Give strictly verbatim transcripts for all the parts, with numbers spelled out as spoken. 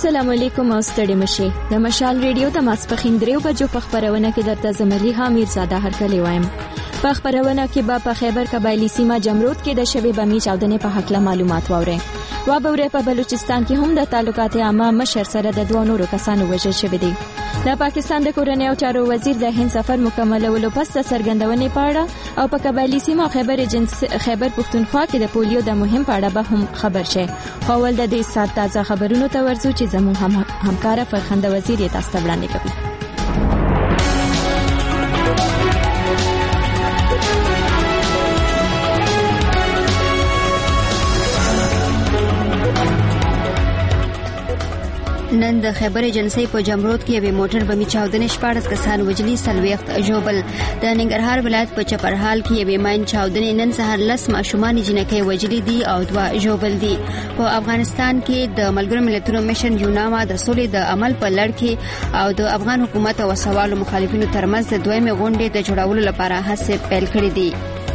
السلام علیکم او ستړي مشه د مشال ریډیو د ماسپخین دریو بجو په خبرونه کې درته زملي حمید زاده هرکلی وایم. په خبرونه کې به په خیبر قبایلی سیمه جمرود کې د شبي بمی چاودنې په حق له معلومات واورئ. و به ورې په بلوچستان کې هم د تعلقات عامه مشر سره د دوه نورو کسانو وژل شوي دي. د پاکستان د کورنۍ او چارو وزیر د هند سفر مکملولو پس د سرګندونې په اړه او په قبایلی سیمه خیبر جنس خیبر پښتونخوا کې د پولیو د مهم په اړه به هم خبر شي. خو ول د دې سات تازه خبرونو ته ورزو چې زموږ هم همکار فرخنده وزیر یې تاسو ته وړاندې کوي. نن د خیبر ایجنسی په جمرود کې یو موټر بمی چاودنې شپاړس کسان وجلي سلويخت جوبل. د ننګرهار ولایت په چپرهال کې یو ماین چاودنې نن سهار لس ماشومان جنکۍ وجلي دي او دوا جوبل دي. په افغانستان کې د ملګرو ملتونو میشن یوناما د سولې د عمل په لړ کې او د افغان حکومت او سوالو مخالفینو ترمنځ د دویمې غونډې د جوړولو لپاره هڅې پیل کړې دي.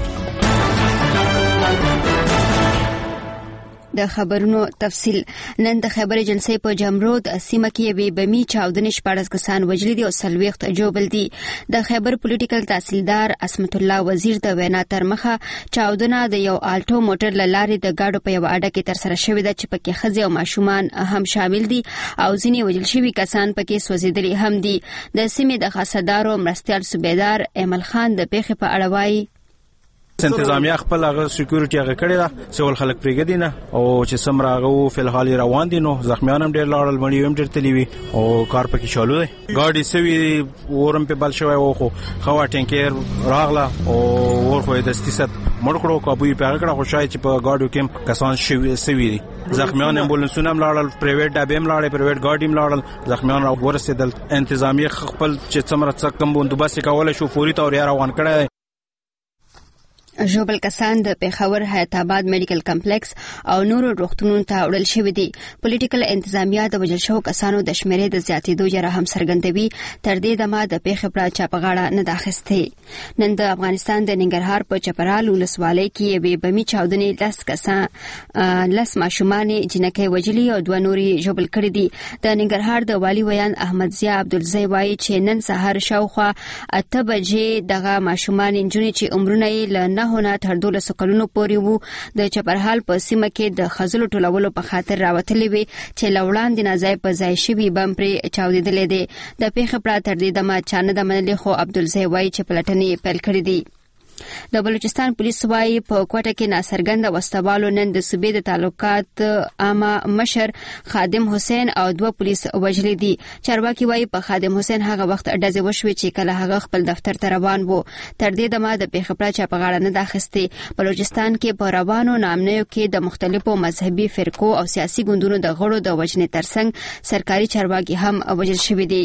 د خبرونو تفصیل. نن د خیبر ایجنسی په جمرود سیمه کې یو بمی چاودنې شپاړس کسان وجلي دي او سلويخت جوبل دي. د خیبر پولیټیکل تحصیلدار اسمت الله وزیر د وینا تر مخه چاودنه د یو آلټو موټر لارې د گاډو په یو اډه کې تر سره شوې ده چې پکې ښځې او ماشومان هم شامل دي او ځینې وجل شوي کسان پکې سوځېدلي هم دي. د سیمې د خاصدارو مرستیال صوبیدار ایمل خان د پیښې په اړه وایي انتظامیه خپل هغه سکیورټي هغه کړی دا سوال خلک پرېګدي نه او چې سم راغو فلحال روان دي نو زخمیان هم ډېر لاړل مړي هم ډېر تللی وي او کار پکې چالو دی. گاډي سوي ورم په بل شوی او خو خو ټینکر راغله او ور خو د ستیست مړ کړو کابوی په هغه کړه خو شاید چې په گاډو کې کسان شوي سوي دي. زخمیان امبولانسونه هم لاړل پرایویټ ډبې هم لاړل پرایویټ گاډي هم لاړل زخمیان را ورسېدل. انتظامیه خپل چې څومره څه کم بندوبست کولای شو فوري تور روان کړی. جوبل کسان د پیښور حیات آباد میډیکل کمپلیکس او نورو روغتونونو ته وړل شوي دي. پولیټیکل انتظامیه د وژل شوو کسانو د شمیرې د زیاتېدو یره هم څرګندوي. تر دې دمه د پیښې په چا په غاړه نه ده اخیستې. نن د افغانستان د ننګرهار په چپرهال ولسوالۍ کې یوې بمي چاودنې لس کسان لس ماشومان جنکۍ وجلي او دوه نورې ژوبل کړي دي. د ننګرهار د والي ویان احمد ضیا عبدالزی وایي چې نن سهار شاوخوا اته بجې دغه ماشومان نجونې چې عمرونه یې له نه هونه تر دولسو کلونو پورې وو د چپرهال په سیمه کې د خزلو ټولولو په خاطر راوتلې وي چې له وړاندې نه ځای په ځای شوي بم پرې چاودېدلی دی. د پیښې پرته تر دې دمه چا نه ده منلې خو عبدالزی وایي چې پلټنې پیل کړي دي. د بلوچستان پولیس وایي په کوټه کې ناڅرګنده وسوالو نن د صوبې د تعلقات عامه مشر خادم حسین او دوه پولیس وژلي دي. چارواکي وایي په خادم حسین هغه وخت ډزې وشوې چې کله هغه خپل دفتر ته روان وو. تر دې دمه د پیښې پرته چا په غاړه نه ده اخیستې. بلوچستان کې په روانو نامنیو کې د مختلفو مذهبي فرقو او سیاسي ګوندونو د غړو د وژنې ترڅنګ سرکاري چارواکي هم وژل شوي دي.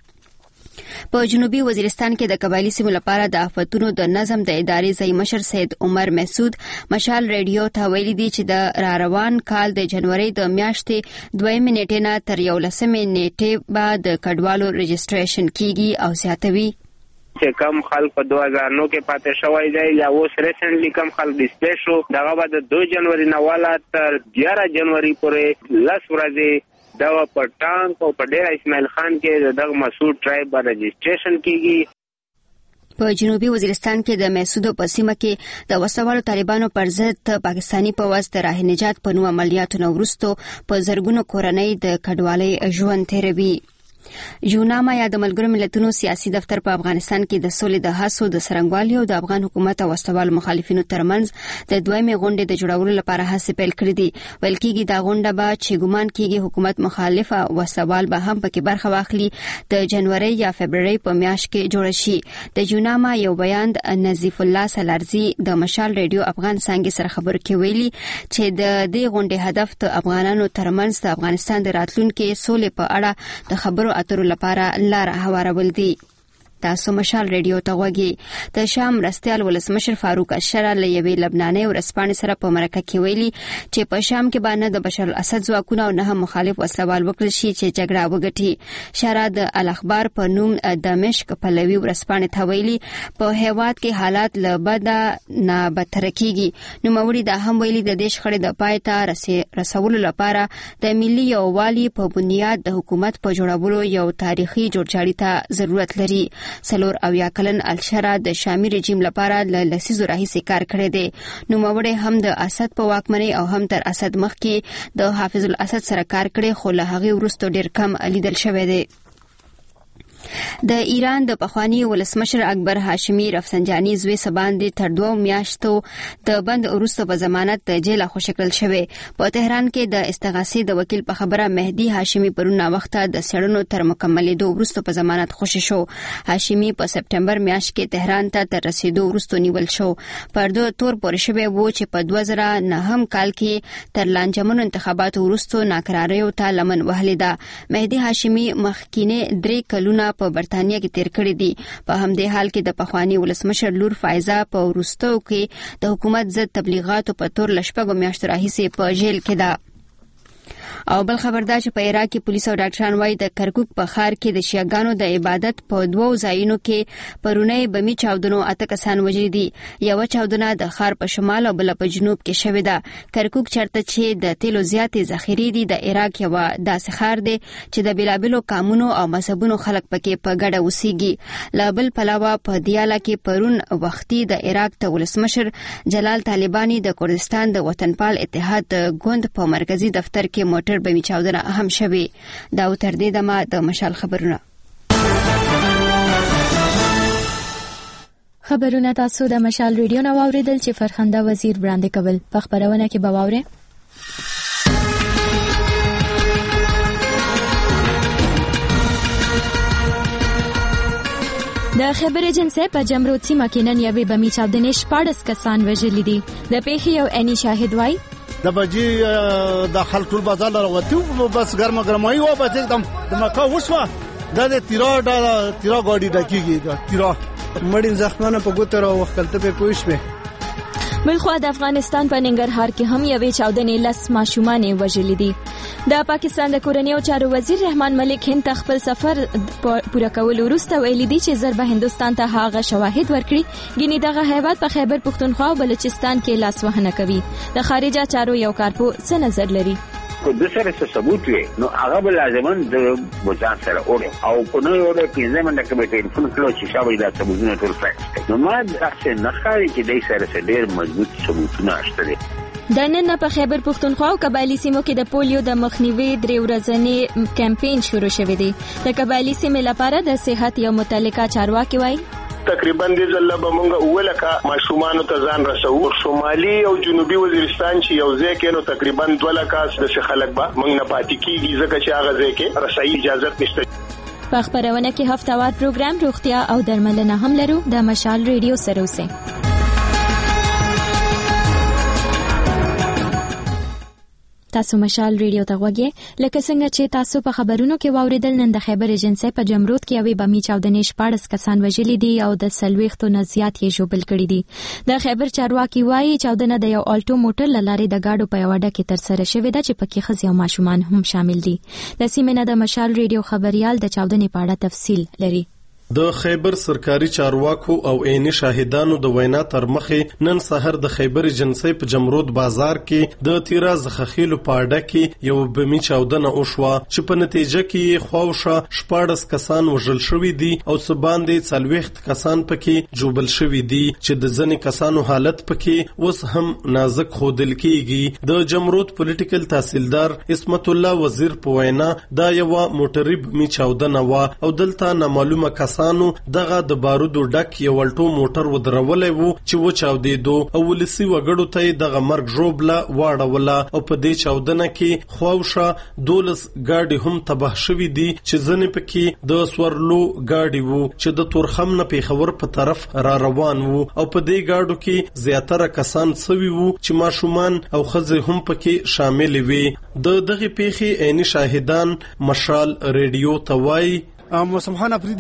په جنوبي وزیرستان کې د قبایلی سیمو لپاره د آفتونو د نظم د ادارې ځای مشر سید عمر محسود مشال ریډیو ته ویلي دي چې د را روان کال د جنوري د میاشتې دویمې نیټې نه تر یولسمې نیټې به د کډوالو رجسټریشن کیږي او زیاتوي چې کم خلک په دوه هزار نو کې پاتې شوی دی یا اوس ریسنټلی کم خلک ډسپلی شو دغه به د دو جنوري نه والا تر یاره جنوري پورې لس ورځې دا په ټانک او په ډیر اسماعیل خان کې دغه مسعود ټرایب باندې رجسټریشن کیږي. په جنوبي وزیرستان کې د محسودو په سیمه کې د وسوالو طالبانو پر ضد پاکستانی پوځ د راه نجات په نوم عملیاتو نه وروسته په زرګونو کورنۍ د کډوالۍ ژوند تیروي. یوناما یا د ملګرو ملتونو سیاسي دفتر په افغانستان کې د سولې د هڅو د څرنګوالي او د افغان حکومت او وسوالو مخالفینو ترمنځ د دویمې غونډې د جوړولو لپاره هڅې پیل کړې دي. ویل کېږي دا غونډه به چې ګومان کېږي حکومت مخالف او وسوال به هم پکې برخه واخلي د جنوري یا فبرवरी په میاشت کې جوړ شي. د یوناما یو بیان نظیف الله سلارزي د مشال ریډیو افغان څنګه سره خبرو کې ویلي چې د دې غونډې هدف د افغانانو ترمنځ د افغانستان د راتلونکي سولې په اړه د خبرو اترو لپاره لار هوارول دي. تاسو مشال ریډیو ته غوږی. د شام مرستیال ولسمشر فاروق اشرا له یوې لبناني ورسپانې سره په مرکه کې ویلي چې په شام کې باندې د بشر الاسد ځواکونه او نه مخالف وسلوال وکړل شي چې جګړه وګټي. شرا د الاخبار په نوم دمشق پلوي ورسپانې ته ویلي په هیواد کې حالات له بده نه بدتر کیږي. نو موري دا هم ویلي د دې شخړې د پای ته رسولو لپاره د ملي یووالي په بنیاد د حکومت په جوړولو یو تاریخي جوړجاړي ته ضرورت لري. سلور اویا کلن الشرا د شامي رژیم لپاره له لسیزو راهیسې کار کړی دی. نو موري هم د اسد په واکمنۍ او هم تر اسد مخکې د حافظ الاسد سره کار کړی خو له هغه وروسته ډیر کم لیدل شوی دی. د ایران د پخوانی ولسمشر اکبر هاشمی رفسنجانی زوی سباندې تر دوه میاشتو د بند وروسته په ضمانت د جیل خوشکل شوی. په تهران کې د استغاثې د وکیل په خبره مهدی هاشمی پرونه وخته د سړنو تر مکملېدو وروسته په ضمانت خوشی شو. هاشمی په سپټمبر میاشت کې تهران ته تر رسیدو وروسته نیول شو. پر دوه تور پورې شوی وو چې په دوه زره نهم کال کې تر لانجمن انتخاباتو وروسته ناکراریو ته لمن وهلې ده. مهدی هاشمی مخکینه درې کلونه په برتانیا کې تیر کړی دي. په همدې حال کې د پخوانی ولسمشر لور فایزه په وروستو کې د حکومت ضد تبلیغاتو په تور لشپږو میاشتو راهیسې په جیل کې ده. او بل خبردار چې په عراق کې پولیس او ډاکټران وايي د کرکوک په ښار کې د شیعاګانو د عبادت په دوو ځایونو کې پرونه بمي چاودنو اته کسان وژلي دي. یو چاودنه د ښار په شمال او بل په جنوب کې شوې ده. کرکوک چرته چې د تیلو زیاتې ذخیرې دي د عراق یو داسې ښار دی چې د بلابلو قومونو او مذهبونو خلک پکې په ګډه اوسېږي. لا بل پلاوه په دیاله کې پرون وختي د عراق ته ولسمشر جلال طالباني د کردستان د وطنپال اتحاد د ګوند په مرکزی دفتر کې موټر بمی چاودنه هم شوی. دا تر دې دمه د مشال خبرونه. خبرونه تاسو د مشال ریډیو نو اوریدل چې فرخنده وزیر وړاندې کول. په خبرونه کې به واورئ د خیبر ایجنسی په جمرود سیمه کې نن یوې بمي چاودنې شپاړس کسان وژلي دي. د پیښې یو عیني شاهد وایي د بجې د خلک ټول بازار راوتو بس ګرمه ګرمایي و بس एकदम د مکه وشوه د تیرا د تیرا ګاډي ډکیږي د تیرا مړین زخمانه په ګوتره او خپلته په پوښمه. بلخوا د افغانستان په ننګرهار کې هم یوې چاودنې لس ماشومان وژلي دي. د پاکستان د کورنیو چارو وزیر رحمان ملک هند ته خپل سفر پوره کول وروسته ویلي دي چې ضربه هندستان ته هغه شواهد ورکړي ګینې دغه هیواد په خیبر پښتونخوا او بلوچستان کې لاسوهنه کوي. د خارجه چارو یو کارپو څه نظر لري؟ کو د سره څه ثبوت وي نو هغه بل لازمن د بوجان سره اوړي او کو نو یو د پینځه منډه کې ټلیفون کړو چې شاوې دا ثبوتونه ټول فیکس نو ما تاسو نه ښکاري چې دای سره ډېر مضبوط ثبوتونه شته. د نن په خیبر پښتونخوا او قبایلی سیمو کې د پولیو د مخنیوي درې ورځنی کمپاین شروع شوی دی. د قبایلی سیمې لپاره د صحت یو متعلقه چارواکي وایي تقریبا د زله به مونږ اولکه ماشومان ته ځان رسو. شمالي او جنوبي وزیرستان چې یو ځای کې نو تقریبا دوله کاس د خلک به مونږ نه پاتې کیږي ځکه چې هغه ځای کې رسایي اجازه نشته. په خبرونه کې هفتهوار پروګرام روغتیا او درملنه هم لرو. د مشال ریډیو سره اوسئ. تاسو مشال ریډیو ته غوږی لکه څنګه چې تاسو په خبرونو کې واوریدل. نن د خیبر ایجنسی په جمرود کې یوې بمي چاودنې شپاړس کسان وژلي دي او د څلوېښتو نه زیات یې ژوبل کړي دي. د خیبر چارواکي وایي چاودنه د یو الټو موټر له لارې د گاډو په یوه ډه کې ترسره شوې ده چې پکې ښځې او ماشومان هم شامل دي. د سیمې نه د مشال ریډیو خبریال د چاودنې په اړه تفصیل لري. د خیبر سرکاري چارواکو او عیني شاهدانو د وینا تر مخې نن سحر د خیبر ایجنسی په جمرود بازار کې د تیرا زخخیلو پاړه کې یو بمي چاودنه وشوه چې په نتیجه کې خواوشه شپاړس کسان وژل شوي دي او سباندې څلوېښت کسان پکې جوبل شوي دي چې د ځینې کسانو حالت پکې اوس هم نازک ښودل کیږي. د جمرود پولیټیکل تحصیلدار اسمت الله وزیر په وینا دا یو موټری بمي چاودنه و او دلته نامعلومه کسان دغه د بارودو ډک یو الټو موټر ودرولې وو چې و چاودېدو او ولسی وګړو ته دغه مرګ ژوبله واړوله او په دې چاودنه کې خواوشه دولس ګاډي هم تباه شوي دي چې ځنې پکې د سورلو ګاډي وو چې د تورخم نه پیښور په طرف را روان وو او په دې ګاډو کې زیاتره کسان سوي وو چې ماشومان او ښځې هم پکې شامل وي. د دغه پیښې عیني شاهدان مشال ریډیو ته وایي موسم خان افریدي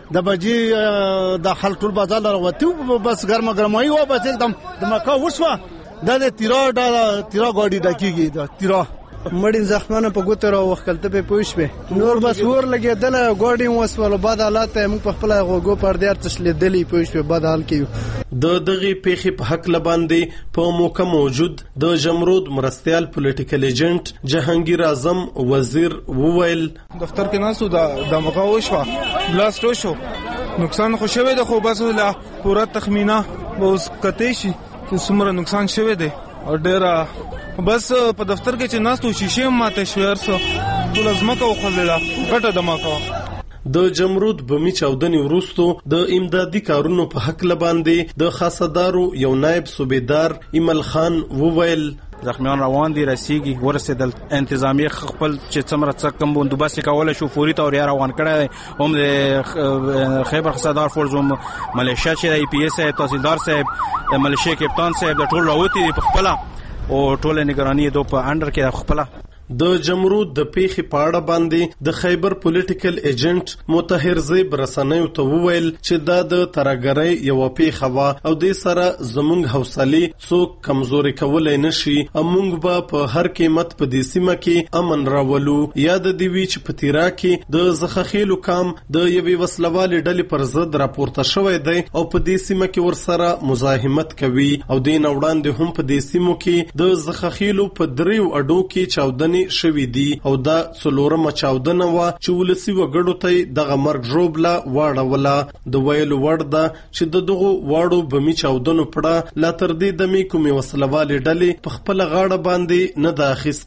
د بجې د خلک ټول بازار راوته بس ګرمه ګرمای و بس एकदम د مکه وشوه د تیرا د تیرا ګاډي ډکیږي د تیرا مړین زخمانه په ګوتره وختلته په پوښبه نور بس ور لګیدل ګاډي وسول بعد حالات موږ په خپل غوګو پردیار تشلیدلې پوښبه بعد حال کې د دغه پیخي په حق لباندې په موقع موجود د جمرود مرستيال پولیټیکل ایجنټ جهانگیر اعظم وزیر وویل دفتر کې ناسو د موقع وشو بلاست وشو نقصان خو شوی د خو بس لا پورا تخمینه اوس کته شي چې څومره نقصان شوی دی او ډیر بس په دفتر کې چې ناستو شیشه ماته شویر سو ټول ازمکه وخلله غټه دماکه د جمرود بمی چاودنې وروستو د امدادي کارونو په حق لباندې د خاصدارو یو نائب صوبیدار ایمل خان وویل زخمیان روان دي رسیږي ورسېدل انتظامی خپل چې څمره څه کم بندوبست کوله شو فوري تور روان کړه هم د خیبر خاصدار فورز ملیشیا چې ای پی ایس تحصیلدار صاحب ملیشیا کپتان صاحب د ټول راوتی دي په خپل او ټول نگرانی دو په انډر کې خپل د جمرود د پیخي پاړه باندې د خیبر پولیټیکل ایجنټ مطهر زیب رسنیو ته وویل چې دا د ترګری یو پیخه وا او د سره زمونږ حوصله څوک کمزوري کولای نشي امونږ به په هر قیمت په دې سیمه کې امن راولو یاد دی وی چې په تیرا کې د زخخیلو کام د یوې وسلوالې ډلې پر ضد راپورته شوی دی او په دې سیمه کې ورسره مزاحمت کوي او د نوړاندې هم په دې سیمو کې د زخخیلو په دریو اډو کې چاودنې شوی دی او دا څلورمه چاودنه وا چې ولسی وګړو ته دغه مرګ جوړبلا واړه د ویلو ورده چې د دغه واړو بمی چاودنو پړه لا تر دې د می کومې وسلوالې ډلې په خپل غاړه باندې نه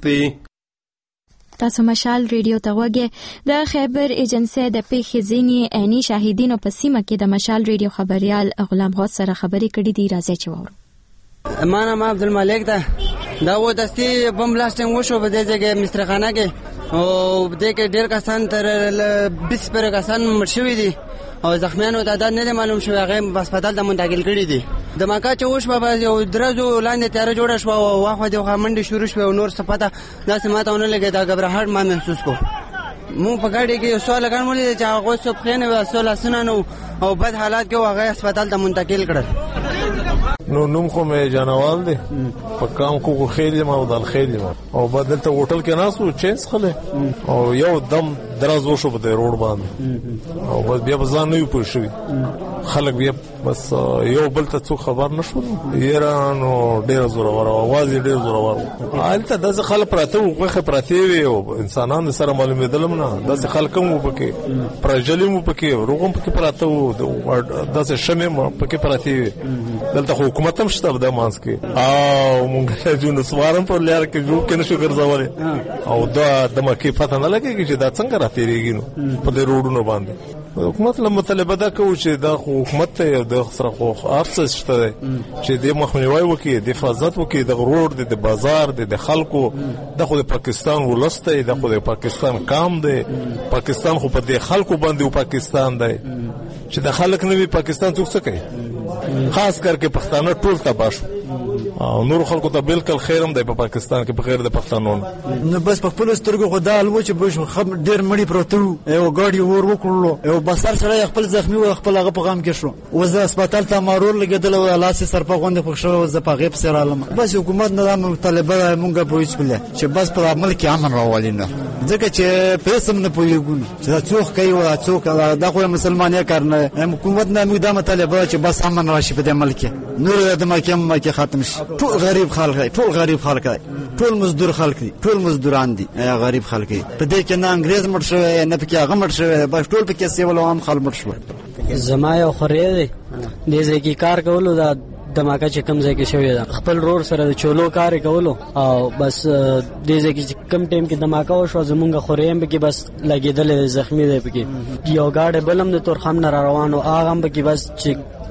داخستې تاسو مشال ریډیو ته وګورئ د خیبر ایجنسی د پیښې ځینی عیني شاهدینو په سیمه کې د مشال ریډیو خبريال غلام غوث سره خبرې کړې دي راځي چې وورو مانا ما عبد الملک ده دا و دستی بم بلاستینګ وشو په دې ځای کې مسترخانه کې او دې کې ډېر کسان تر بیس پر کسان مړ شوي دي او زخمیانو تعداد نه معلوم شوی هغه په هسپتال ته منتقل کړي دي د ماکا چې وش په یو درزو لاندې تیار جوړ شو او واخو د خامنډي شروع شو او نور صفته داسې ماته ونه لګي دا غبرهټ ما محسوس کو مو په ګاډي کې سوال غړمولې چې هغه څو خنه وسول اسنانو او بد حالات کې هغه هسپتال ته منتقل کړل نو نوم خو مې جنوال دی په کام کو خېل ما او دل خېل ما او بدلته هوټل کې ناسو چینس خله او یو دم دراز وشو په روډ باندې او بس بیا ځان نه یو پوښوي خلک بیا بس یو بل ته څو خبر نشو ایران او ډیر زوره ور आवाज ډیر زوره ور البته د خلک پراته وغه پراته وي او انسانانو سره معلومه دلم نه د خلک مو پکې پرجلیم پکې روغم پکې پراته وو د شمه پکې پراته وي دلته حکومت هم شته د مانس کې او مونږ چې نو سوارم په لار کې جوړ کنه شو ګرځولې او دا د مکه پته نه لګي چې دا څنګه راتېریږي نو په دې روډونو باندې حکومت له مطالبه دا کوي چې دا حکومت ته د سره خو افسوس شته چې د مخنیوي وکړي د حفاظت وکړي د روډ د بازار د خلکو د خو د پاکستان ولسته د خو د پاکستان کام دی پاکستان خو په دې خلکو باندې او پاکستان دی چې د خلک نه وي پاکستان څوک څه کوي خاص کر کې پښتانه ټول تباہ شو او نور خلکو ته بالکل خیرم دی په پاکستان کې بغیر د پښتنو نو بس په خپل سترګو خدا الو چې به خب ډیر مړی پروتو یو ګاډي ور وکړلو یو بسر سره خپل زخمی او خپل هغه پیغام کې شو وزه هسپتال ته مارور لګیدل او لاسه سر په غونډه پښه او ز په غیب سره علم بس حکومت نظام طالبه مونږه پوهیږي بل چې بس په عمل کې امن راولینه ځکه چې پیسم نه پوهیږي چې څوک کوي او څوک دا خو مسلمانې کار نه حکومت نه موږ د طالبه چې بس امن راشي په دې ملک نور د محکمه کې ختم شي ټول غریب خلک دي ټول غریب خلک دي ټول مزدور خلک دي ټول مزدوران دي غریب خلک دي په دې کې نه انګريز مړ شوی نه پکې هغه مړ شوی بس ټول پکې سیول عام خلک مړ شوی زما یو خورې دی دې ځکه کار کولو دا دماکه چې کم ځای کې شوی دا خپل رور سره د چولو کار کولو او بس دې ځکه چې کم ټیم کې دماکه وشو زمونږ خورې هم کې بس لګیدل زخمی دی پکې یو گاډي بلم د تورخم نه روانو هغه هم کې بس چې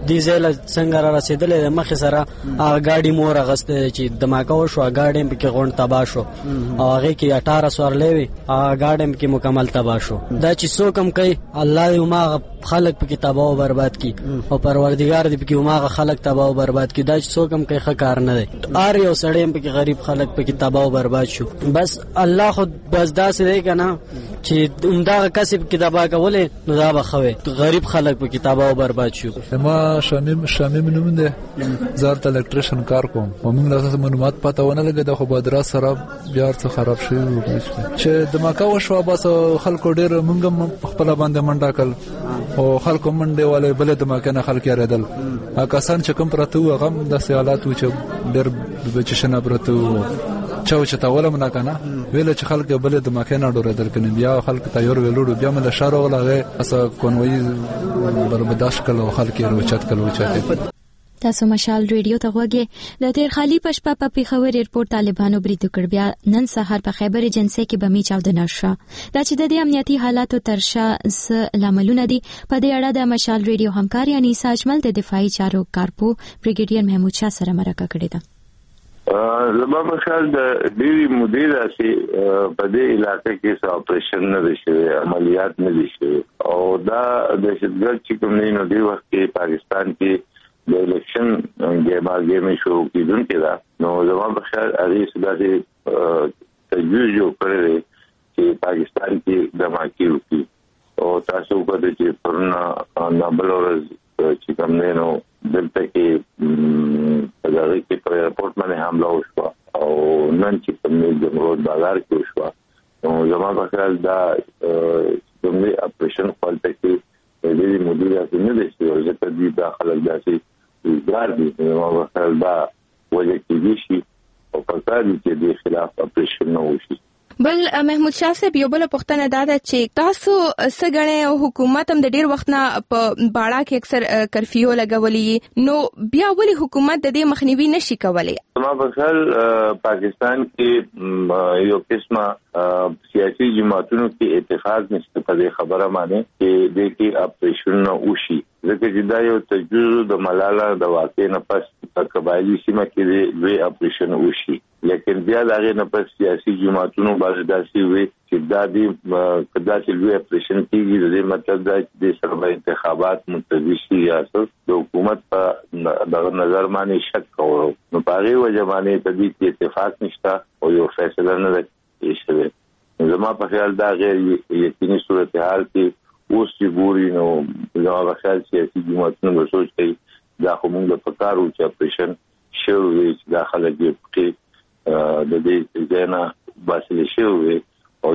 دې ځای له څنګه را رسېدلی د مخې سره هغه ګاډي مو ورغستې چې دماکه وشوه ګاډي هم پکې غونډ تباه شو او هغې کې اټاره سورلی وي هغه ګاډي هم پکې مکمل تباه شو. دا چې څوک هم کوي الله دې هماغه خلک پکې تباه او برباد کړي او پروردګار دې پکې هماغه خلک تباه او برباد کړي. دا چې څوک هم کوي ښه کار نه دی. هر یو سړی هم پکې غریب خلک پکې تباه او برباد شو. بس الله خو بس داسې دی که نه چې همدغه کس پکې تباه کولی نو دا به ښه وی. غریب خلک پکې تباه او برباد شو. ما شامیم شامیم نوم دی زه هلته الکتریشن کار کوم او موږ له معلومات پته ونه لګېده خو بادرا سره بیا څه خراب شوي وو چې دماکه وشوه. بس خلکو ډېر موږ هم خپله باندې منډه کړل او خلکو منډې والې بلې دماکې نه خلک یارېدل. هغه کسان چې کوم پراته وو هغه هم داسې حالات وو چې ډېر بچشنه پراته وو چا وچتاوله مو نه که نه ویله چې خلک بلې دماکې نه ډورېدل که نه بیا خلکو ته یور ویلوړو بیا مې له ښار راغله هغې هسه کونویي بربداشت کړل او خلک یې روچت کړل وچتې. تاسو مشال ریډیو ته غوږی د تیر خالی پشپا په پیښور ایرپورټ طالبانو بریدو کړ. بیا نن سهار په خیبر ایجنسی کې بمی چاودنه شوه. دا چې د دې امنیتي حالاتو ترشا څه لاملونه دي په دې اړه د مشال ریډیو همکار انیسا اجمل د دفاعي چارو کارپو بریګیډیر محمود شاه سره مرکه کړې ده. زما په خیال د ډېرې مودې داسې په دې علاقې کې څه اپریشن نه دی شوی عملیات نه دي شوي او دا دهشتګرد چې کوم دی نو دې وخت کې پاکستان کې د الیکشن ګیما ګیمې شروع کېدونکې ده. نو زما په خیال هغې څه داسې تجویز جوړ کړی دی چې پاکستان کې دماکې وکړي او تاسو وکړئ چې پرونه نابل ورځ چې کوم دی نو دلته کې په دغه کې په ایرپورټ باندې حمله وشوه او نن چې کوم دی جمرود بازار کې وشوه. نو زما په خیال دا کوم دی اپریشن خپلته کې د دې مودې داسې نه دی شوی ځکه دوی دا خلک داسې روزګار دي. زما په خیال دا وجه کېدی شي او پکار دي چې دې خلاف اپریشن نه وشي. بل محمود شاه صاحب یو بل پوښتنه دا ده چې تاسو څه ګڼئ او حکومت هم د ډېر وخت نه په باړه کې اکثر کرفیو لګولي نو بیا ولې حکومت د دې مخنیوي نشي کولی؟ زما په خیال پاکستان کې یو قسمه سیاسي جماعتونو کې اتفاق نشته په دې خبره باندې چې دې کې اپریشن نه وشي ځکه چې دا یو تجویز د ملاله د واقع نه پس په قبایلي سیمه کې دوی اپریشن وشي لیکن بیا د هغې نه پس سیاسي جماعتونو باندې داسې وي چې دا دې که داسې لوی اپریشن کېږي د دې مطلب دا چې دې سره به انتخابات ملتوي شي یا د حکومت په دغه نظر باندې شک کولو نو په هغې وجه باندې په دې کې اتفاق نشته او یو فیصله نه ده شوې. زما په خیال دا غیر یقیني صورتحال کې اوس چې ګوري نو زما په خیال سیاسي جماعتونو به سوچ کوي دا خو موږ له پکار وو چې اپریشن شوی وي چې دا خلک یې پکې د دې ځای نه باسلی شوی وي او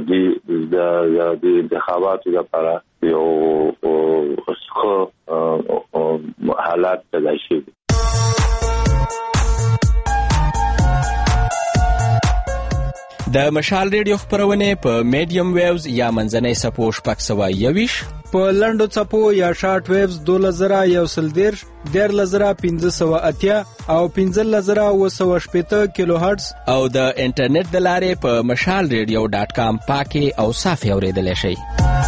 د انتخاباتو لپاره یو ښه حالات پیدا شوي. د مشال ریډیو خپرونې په میډیم ویوز یا منځنۍ څپو شپږ سوه یوویشت په لنډو څپو یا شارټ ویوز دولس زره یو سل دېرش دیارلس زره پنځه سوه اتیا او پنځلس زره اووه سوه شپېته کیلو هرټز او د انټرنیټ د لارې په مشال ریډیو ډاټ کام پاکې او صافې اورېدلی شئ.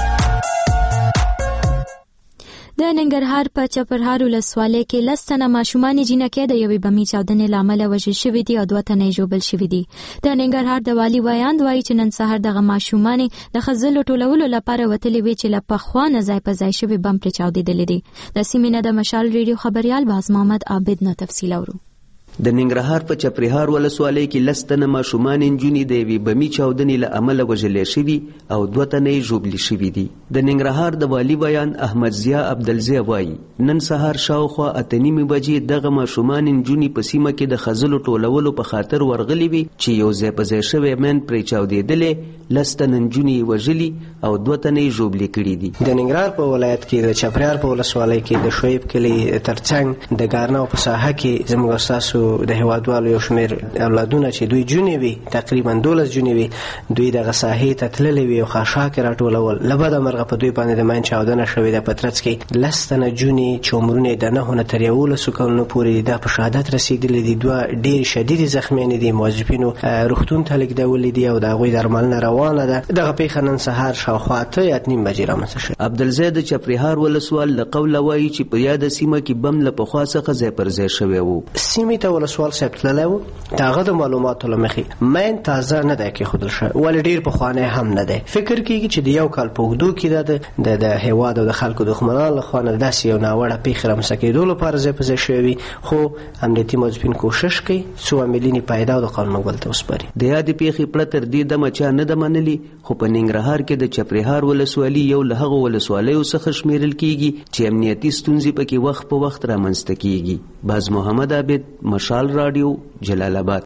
د ننګرهار په چپرهار ولسوالۍ کې لس تنه ماشومان جنکۍ د یوې بمي چاودنې له امله وژل شوي دي او دوه تنه یې ژوبل شوي دي. د ننګرهار د والي ویاند وایي چې نن سهار دغه ماشومانې د خځلو ټولولو لپاره وتلې وې چې له پخوا نه ځای په ځای شوي بم پرې چاودېدلی دي. د سیمې نه د مشال ریډیو خبریال باز محمد عابد نه تفصیل اورو. د ننګرهار په چپرهار ولسوالۍ کې لس تنه ماشومان نجونې د یوې بمي چاودنې له امله وژلې شوي او دوه تنه یې ژوبلي شوي دي. د ننګرهار د والي بیان احمد ضیا عبدالضیا وایي نن سهار شاوخوا اته نیمې بجې دغه ماشومان نجونې په سیمه کې د خځلو ټولولو په خاطر ورغلي وي چې یو ځای په ځای شوی مین پرې چاودېدلې لس تنه نجونې یې وژلي او دوه تنه یې ژوبلي کړي دي. د ننګرهار په ولایت کې د چپرهار په ولسوالۍ کې د شعیب کلي ترڅنګ د ګارناو په ساحه کې زموږ ستاسو تاسو د هیوادوالو یو شمېر اولادونه چې دوی جونې وي تقریبا دولس جونې وي دوی دغه ساحې ته تللی وي او خاشاک یې راټولول له بده مرغه په دوی باندې د ماین چاودنه شوې ده. په ترڅ کې لس تنه جونې چې عمرونه یې د نهو نه تر یولسو کلونو پورې دا په شهادت رسېدلي دي. دوه ډېرې شدیدې زخمیانې دي. موظفینو روغتون ته لېږدولي دي او د هغوی درملنه روانه ده. دغه پیښه نن سهار شاوخوا اته یا اته نیم بجې رامنځته شوه. عبدالزی د چپرهار ولسوال له قوله وایي چې په یاده سیمه کې بم له پخوا څخه ځای پر ځای شوی و. سیمې ته ولسوال صاحب تللی و. د هغه د معلوماتو له مخې مین تازه نه دی کېښودل شوی ولې ډېر پخوانی هم نه دی. فکر کېږي چې د یو کال په اوږدو کې دا د هېواد او د خلکو دښمنانو له خوا نه داسې یو ناوړه پیښې رامنځته کېدو لپاره ځای په ځای شوی وي. خو امنیتي موظفین کوشش کوي څو عاملین یې پیدا او د قانون منګول ته وسپاري. د یادې پیښې پړه تر دې دمه چا نه ده منلې خو په ننګرهار کې د چپرهار ولسوالي یو له هغو ولسوالیو څخه شمیرل کېږي چې امنیتي ستونزې پکې وخت په وخت رامنځته کېږي. باز محمد عابد، مشال راډیو، جلال آباد.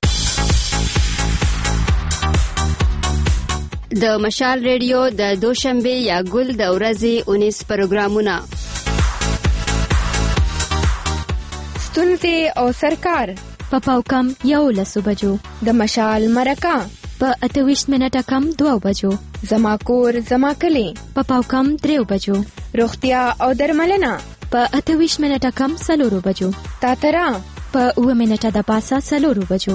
د مشال ریډیو د دوشنبه یا ګل د ورځې اونیس پروګرامونه ستونزې او سرکار په پاو کم یو لسو بجو، د مشال مرکه په اته ویشت منټه کم دوه بجو، زما کور زما کلی په پاو کم دریو بجو، روغتیا او درملنه په اته ویشت منټه کم څلورو بجو، تاترا په اوه منټه د پاسه څلورو بجو.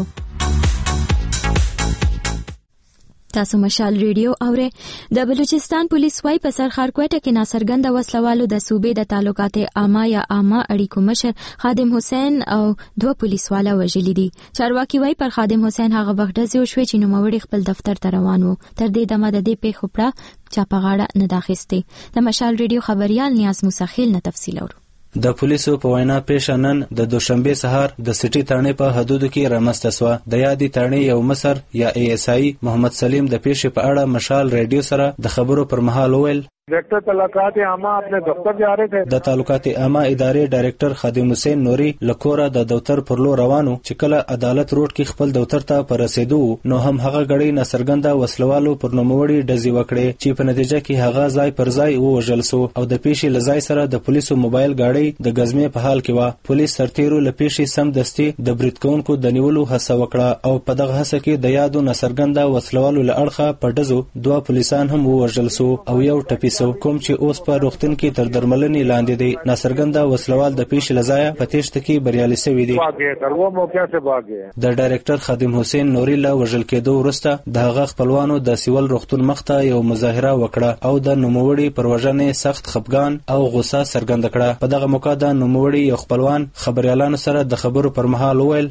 تاسو مشال ریډیو اورئ. د بلوچستان پولیس وايي په سرخار کوټه کې ناڅرګنده وسلوالو د صوبې د تعلقات عامه یا عامه اړیکو مشر خادم حسین او دوه پولیسواله وژلي دي. چارواکي وايي پر خادم حسین هغه وخت ډزې وشوې چې نوموړی خپل دفتر ته روان و. تر دې دمه د دې پیښو پړه چا په غاړه نه ده اخیستې. د مشال ریډیو خبریال نیاز موسیخیل نه تفصیل اورو. د پولیسو په وینا پیښه نن د دوشنبه سهار د سټي تاڼې په حدودو کې رامنځته شوه. د یادې تاڼې یو مصر یا ای اس آی محمد سلیم د پیښې په اړه مشال ریډیو سره د خبرو پر مهال وویل ڈائریکٹر تعلقات عامہ اپنے دفتر جا رہے تھے. د تعلقات عامه ادارې ډایریکټر خادم حسین نوري لکوره د دفتر پر لور روانو چې کله عدالت روډ کې خپل دفتر ته پر رسیدو نو هم هغه غړي ناڅرګنده وسلوالو پر نوموړي ډزې وکړې چې په نتیجه کې هغه ځای پر ځای ووژل سو او د پیښې لځای سره د پولیسو موبایل گاډي د غزمې په حال کې و. پولیس سرتیرو له پیښې سم دستي د بریټکونکو د نیولو هڅه وکړه او په دغه هڅه کې د یادو ناڅرګنده وسلوالو له اړخه په ډزو دوه پولیسان هم ووژل سو او یو ټپي سو. کوم چې اوس په روغتون کې تر درملنې لاندې دی. ناڅرګنده وسلوال د پیښې لځایه په تیښته کې بریالي شوي دي. د ډایریکټر خادم حسین نوري له وژل کېدو وروسته د هغه خپلوانو د سیول روغتون مخته یو مظاهره وکړه او د نوموړي پر وژنې سخت خفګان او غوسه څرګنده کړه. په دغه موقع د نوموړي یو خپلوان خبريالانو سره د خبرو پر مهال وویل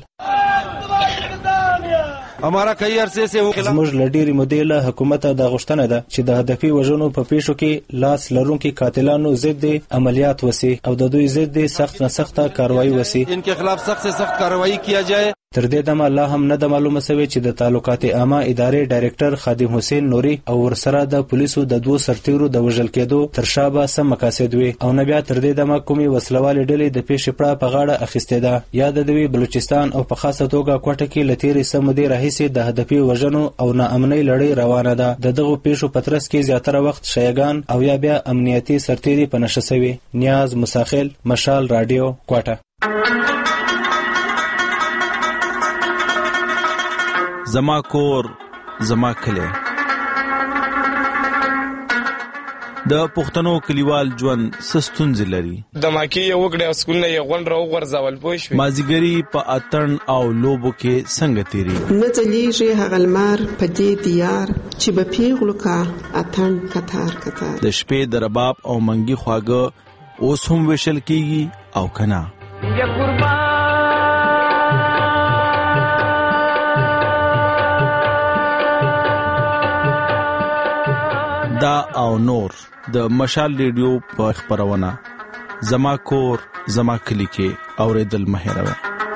हमारा कई अरसे से زموږ له ډېرې مودې له حکومته دا غوښتنه ده چې د هدفي وژنو په پیښو کې لاس لرونکي قاتلانو ضد عملیات وسي او د دوی ضد سخت نه سخته کاروایی وسي. ان کے خلاف سخت سے سخت کارروائی کیا جائے. تر دې دمه لا هم نه د معلومه شوی چې د تعلقات عامه ادارې ډایریکټر خادم حسین نوري او ورسره د پولیسو د دوه سرتیرو د وژل کېدو تر شابه سم مقاصد وي او نه بیا تر دې دمه کومي وسلوال ډلې د پیښې پړه په غاړه اخیستې ده. یا د دوی بلوچستان او په خاصه توګه کوټه کې لتیري سم دي راهیسي د هدفي وژنو او ناامنۍ لړۍ روانه ده. د دغه پیښو په ترڅ کې زیاتره وخت شیګان او یا بیا امنیتي سرتیري په نشه شوي. نیاز مساخل، مشال رادیو، کوټه. زما کور زما کلی. د پښتنو کلیوال ژوند سستونځ لري. د ماکی یو وګړي اسکول نه یو غون راو ورزول پوه شو. مازیګری په اتن او لوبو کې څنګه تیری. نه ځلیږي هغه لمر په دې دیار چې به پیغلو کا اتن کتار کتار. د شپې د رباب او منګي خواږه اوس هم وشل کیږي او کنا. یا قربان دا او نور د مشال ریډیو په خبرونه زما کور زما کلی کې اوریدل مهیروي.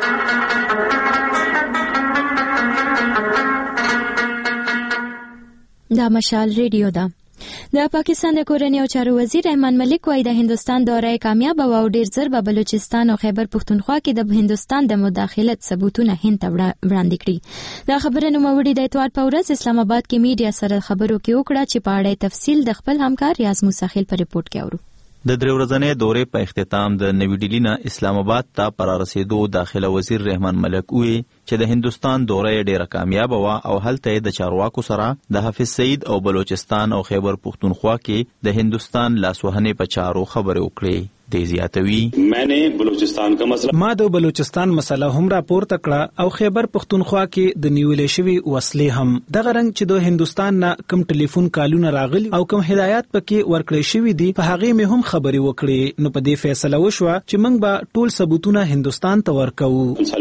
دا مشال ریډیو ده. د پاکستان د کورنۍ او چارو وزیر ایمان ملک وايي د هندستان دوره کامیاب او ډیر زر به بلوچستان او خیبر پختونخوا کې د هندستان د مداخلت ثبوتونه هند ته وړاندې کړي. دا خبره نوموړي د اتوار په ورځ اسلام آباد کې میډیا سره خبرو کې وکړه چې په اړه تفصیل د خپل همکار ریاض موسیخیل په ریپورت کې اورو. د درې ورځې دورې په اختتام د نوې ډیلی نه اسلام آباد ته پر رسیدو داخله وزیر رحمان ملک وی چې د هندستان دوره ډیره کامیاب و او هلته د چارواکو سره د حافظ سعید او بلوچستان او خیبر پختونخوا کې د هندستان لاسوهنې په چارو خبرې وکړې. دی زیاتوي میں نے بلوچستان کا مسله ما د بلوچستان مسله هم راپورته کړه او خیبر پختونخوا کې د نیولې شوی وسلې هم دغه رنګ چې د هندستان نه کم ټلیفون کالونه راغلي او کم هدایت پکې ورکړې شوی دي په هغه مې هم خبرې وکړې. نو په دې فیصله وشوه چې موږ به ټول ثبوتونه هندستان ته ورکو.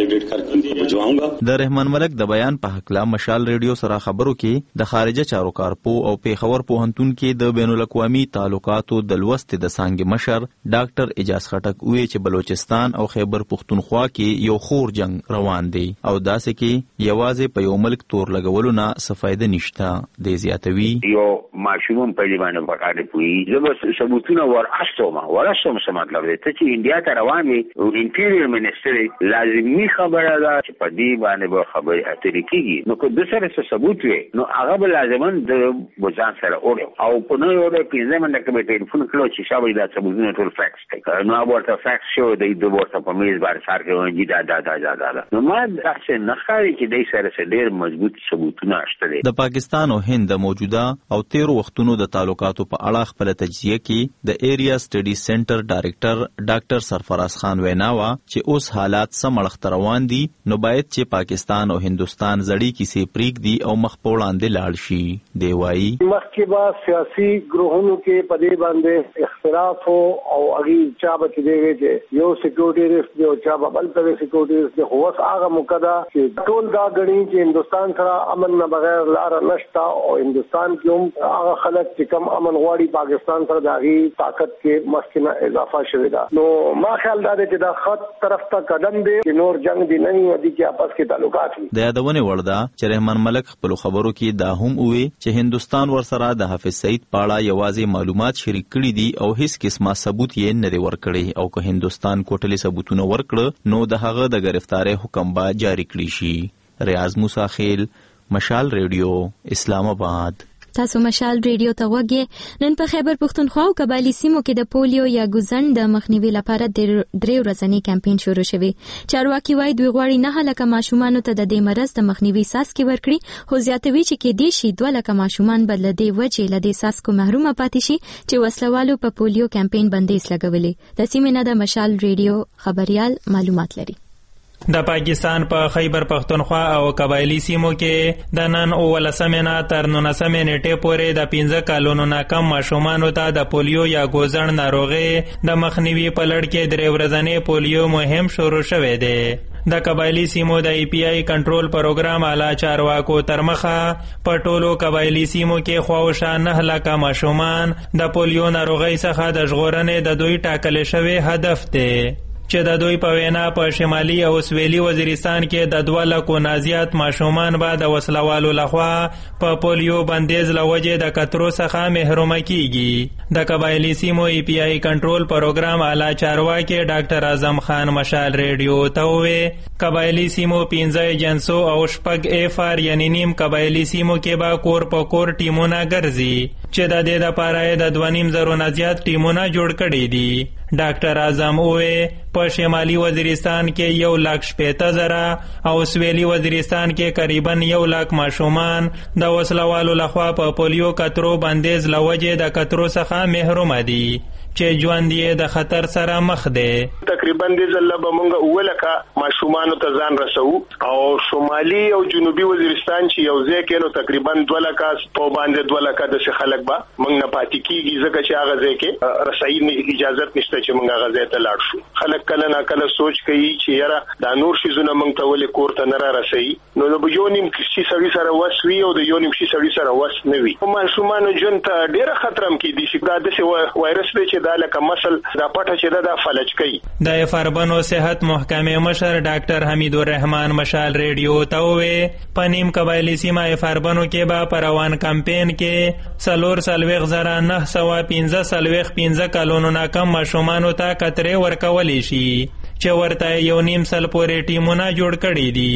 د رحمان ملک د بیان په حقله مشال ریډیو سره خبرو کې د خارجه چارو کارپو او پیښور پوهنتون کې د بین الاقوامي تعلقاتو د لوست د څانګې مشر ډاکټر اجاز خټک وی چې بلوچستان او خیبر پختونخوا کې یو خور جنگ روان دی او داسې کې یوازې په یو ملک تور لګولو نه څه فایده نشته. دی زیاتوي یو ماشوم په لیوانه پکاره پوي زه ثبوتونه وراشتم وراشتم څه مطلب دی ته چې انډیا ته روان وي او انټیریور منسټر لازمي خبره ده چې په دې باندې به خبرې اترې کیږي. نو که د سره څه ثبوت وي نو هغه به لازمن د وزان سره اوري او په نو یو د پنځه منټه کې ټلیفون کړو چې شابه دا ثبوتونه ټول فیکس دی نو ورته فیکس شو د دې ورته په میز باندې سار کې ونجی دا دا دا دا دا نو ما تاسو نه خاري چې د سره ډېر مضبوط ثبوتونه شته. د پاکستان او هند د موجوده او تیر وختونو د تعلقاتو په اړه خپل تجزیه کې د ایریا سټډي سنټر ډایریکټر ډاکټر سرفراز خان ویناوا چې اوس حالات سمړخ روان دي نو باید چې پاکستان او هندستان زړی کیسې پریږدي او مخ په وړاندې لاړ شي. دی وایي مخکې به سیاسي ګروهونو کې په دې باندې اختلاف او اغي چا به چې دی چې یو سکیورټي ریسک دی او چا به بل ته سکیورټي ریسک دی. خو اوس هغه موقعه چې ټول دا غړي چې هندستان سره امن نه بغیر لار نشته او هندستان کې هم هغه خلک چې کم امن غواړي پاکستان سره داغي طاقت کې مسکنه اضافه شوی دا. نو ما خیال دا چې دا خط طرف ته قدم دی چې نور جنگ دی نه ودی کې اپس کې تعلقات دي. د یادونه وردا چې رحمان ملک خپل خبرو کې دا هم وی چې هندستان ورسره د حافظ سعید پاړه یوازې معلومات شریک کړي دي او هیڅ قسمه ثبوت یې نه دی ورکړي او که هندستان کوټلي ثبوتونه ورکړه نو د هغه د گرفتاری حکم به جاری کړي شي. ریاض موسی خیل، مشال ریډیو، اسلام آباد. تاسو مشال ریډیو ته وګورئ. نن په خیبر پختونخوا او قبایلی سیمو کې د پولیو یا ګوزن د مخنیوي لپاره د درې ورځې کمپاین شروع شوی. چارواکي وايي دوی غواړي نه هلکه ماشومان ته د دې مرض د مخنیوي ساسکي ورکړي خو زیاتوي چې کې دې شي دوه لکه ماشومان بل د وجې له دې ساسکو محروم پاتې شي چې وسلوالو په پولیو کمپاین بندیز لګولې. د سیمې نه د مشال ریډیو خبريال معلومات لري. د پاکستان په پا خیبر پختونخوا او قبایلی سیمو کې د نن اولسمې نه تر نولسمې نیټې پورې د پنځه کلونو نه کم ماشومانو ته د پولیو یا ګوزن ناروغي د مخنیوي په لړ کې درې ورځنی پولیو مهم شروع شوی دی. د قبایلی سیمو د ای پی آی کنټرول پروګرام اعلی چارواکو تر مخه په ټولو قبایلی سیمو کې خواوشا نه لکه ماشومان د پولیو ناروغي څخه د ژغورنې د دوی ټاکل شوی هدف دی چې د دوی په وینا په شمالي او سویلي وزیرستان کې د دوه لکو نازیات ماشومان به د وسلوالو لخوا په پولیو بندیز لوجې د کترو څخه محرومه کیږي. د قبایلی سیمو ای پی آی کنټرول پروګرام اعلی چارواکي ډاکټر اعظم خان مشال ریډیو ته وویل قبایلی سیمو پنځه ایجنسو او شپږ ایف آر یعنی نیم قبایلی سیمو کې به کور په کور ټیمونه ګرځي چې د دې لپاره د دوه نیم زرو نه زیات ټیمونه جوړ کړي دي. ډاکټر اعظم وویل په شمالي وزیرستان کې یو لک شپېته زره او سویلي وزیرستان کې قریبا یو لک ماشومان د وسلوالو لخوا په پولیو کترو بندیز لوجې د کترو څخه محروم دي چې ژوند یې د خطر سره مخ دی. تقریبا دې ځله به موږ اولکه ماشومان ته ځان رسو او شمالي او جنوبي وزیرستان چې یو ځای کې نو تقریبا دوه لکه په باندې دوه لکه د خلک به موږ نه پاتې کیږي ځکه چې هغه ځای کې رسایي نه اجازه نشته چې موږ هغه ځای ته لاړ شو. خلک کله نه کله سوچ کوي چې یاره دا نور شیزونه موږ ته ولې کور ته نه را رسي نو د یو نیم شي سړي سره وسوي او د یو نیم شي سړي سره وس نه وي. ماشومان ژوند ته ډېر خطر هم کې دي چې دا د وایرس دی چې دا لکه مسل دا پټه چې دا فلج کوي. د فاربنو صحت محکمې مشر ډاکټر حمید الرحمن مشال ریډیو ته وویل په نیم قبایلی سیمه فاربنو کې به په روان کمپاین کې څلور څلوېښت زره نه سوه پنځه څلوېښت پنځه کلونو نه کم ماشومانو ته کترې ورکولی شي چې ورته یو نیم سل پورې ټیمونه جوړ کړي دي.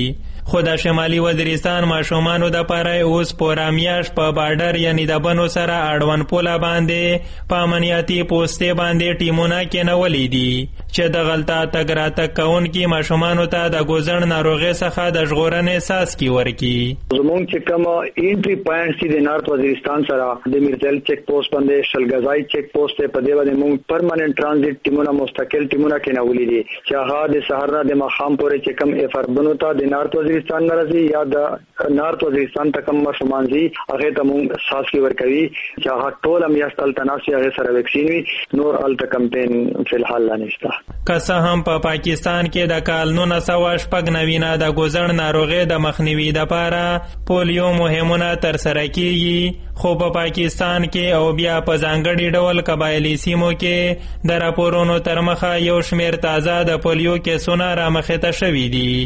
خو د شمالي وزیرستان ماشومانو د پاره اوس پورامیاش په بارډر یعنی د بنو سره اړوند پوله باندې په امنیتي پوسټې باندې ټیمونه کېنولې دي چې د غلطه تګ راتګ کوونکي ماشومانو ته د ګوزڼ ناروغۍ څخه د ژغورنې څاڅکي ورکړي. زموږ چې کوم انټری پوینټ دي د نارت وزیرستان سره د میرزل چیک پوسټ باندې شلګزای چیک پوسټ په دې باندې موږ پرمننت ترانزیت ټیمونه مستقل ټیمونه کېنولې دي چې هغه د سهار نه د مخام پورې چې کوم افربنو ته د نارت وزیرستان ناراضي یا د نارت وزیرستان ته کوم ماشومان دي هغه ته موږ څاڅکي ورکوي چې هغه ټول میاشتل تناسي هغه سره ویکسین وي. نور الته کمپین فلحال نشته. که څه هم په پاکستان کې د کال نولس سوه شپږ نوي نه د ګوزڼ ناروغۍ د مخنیوي دپاره پولیو مهمونه ترسره کیږي، خو په پاکستان کې او بیا په ځانګړي ډول قبایلي سیمو کې د راپورونو تر مخه یو شمېر تازه د پولیو کیسونه رامخې ته شوي دي.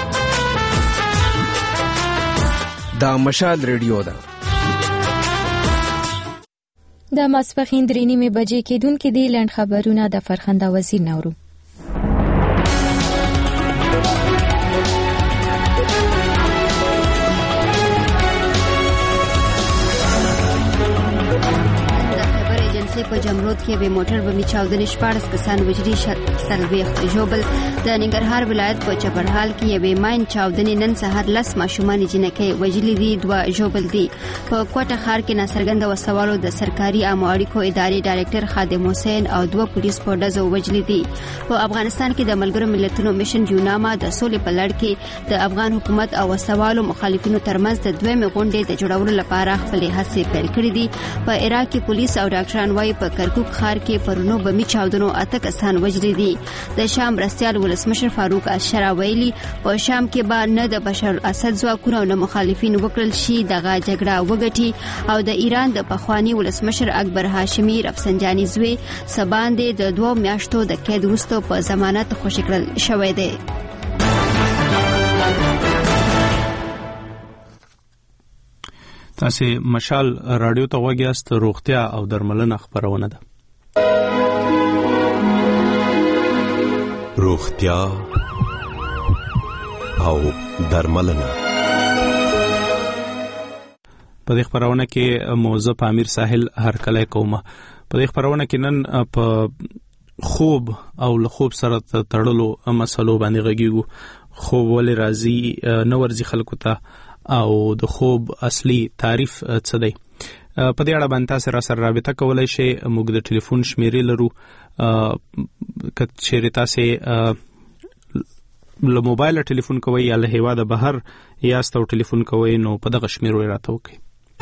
دا مشال ریډیو ده. د ماسپښین درې نیمې بجې کېدونکې دي. لنډ خبرونه د فرخنده وزیر نورو. په جمرود کې به موټر بمي چاودنې شپاړس کسان وجري سلويخت ژوبل. د ننګرهار ولایت په چپرهال کې یوې ماین چاودنې نن سهار لس ماشومان جنکۍ وجلي دي، دوه ژوبل دي. په کوټه ښار کې ناڅرګنده وسوالو د سرکاري عامه اړیکو ادارې ډایرکټر خادم حسین او دوه پولیس په ډزو وجلي دي. په افغانستان کې د ملګرو ملتونو میشن یوناما د سولې په لړ کې د افغان حکومت او وسوالو مخالفینو ترمنځ د دویمې غونډې د جوړولو لپاره خپلې هڅې پیل کړې دي. په عراق کې پولیس او ډاکټران وايي په کرکوک ښار کې پرونو بمي چاودنو اته کسان وژلي دي. د شام مرستیال ولسمشر فاروق اشرا ویلي په شام کې به نه د بشار الاسد ځواکونه او نه مخالفین وکړل شي دغه جګړه وګټي. او د ایران د پخوانی ولسمشر اکبر هاشمي رفسنجاني زوی سباندې د دوه میاشتو د قید وروسته په ضمانت خوشي کړل شوی دی. تاسو مشال رادیو ته وګیاست. روغتیا او درملنه خبرونه ده. روغتیا او درملنه. په دې خبرونه کې موضوع امیر ساحل هرکلی کومه. په دې خبرونه کې نن په خوب او له خوب سره تړلو مسلو باندې غږیږو. خوب ولې راځي، نو ورځي خلکو ته، او د خوب اصلي تعریف څه دی. په دې اړه باندې تاسو را سره رابطه کولای شئ. موږ د ټلیفون شمیرې لرو. که چیرې تاسو له موبایل ټلیفون کوئ یا له هیواده بهر یاست او ټلیفون کوئ، نو په دغه شمیرو راته وکړئ.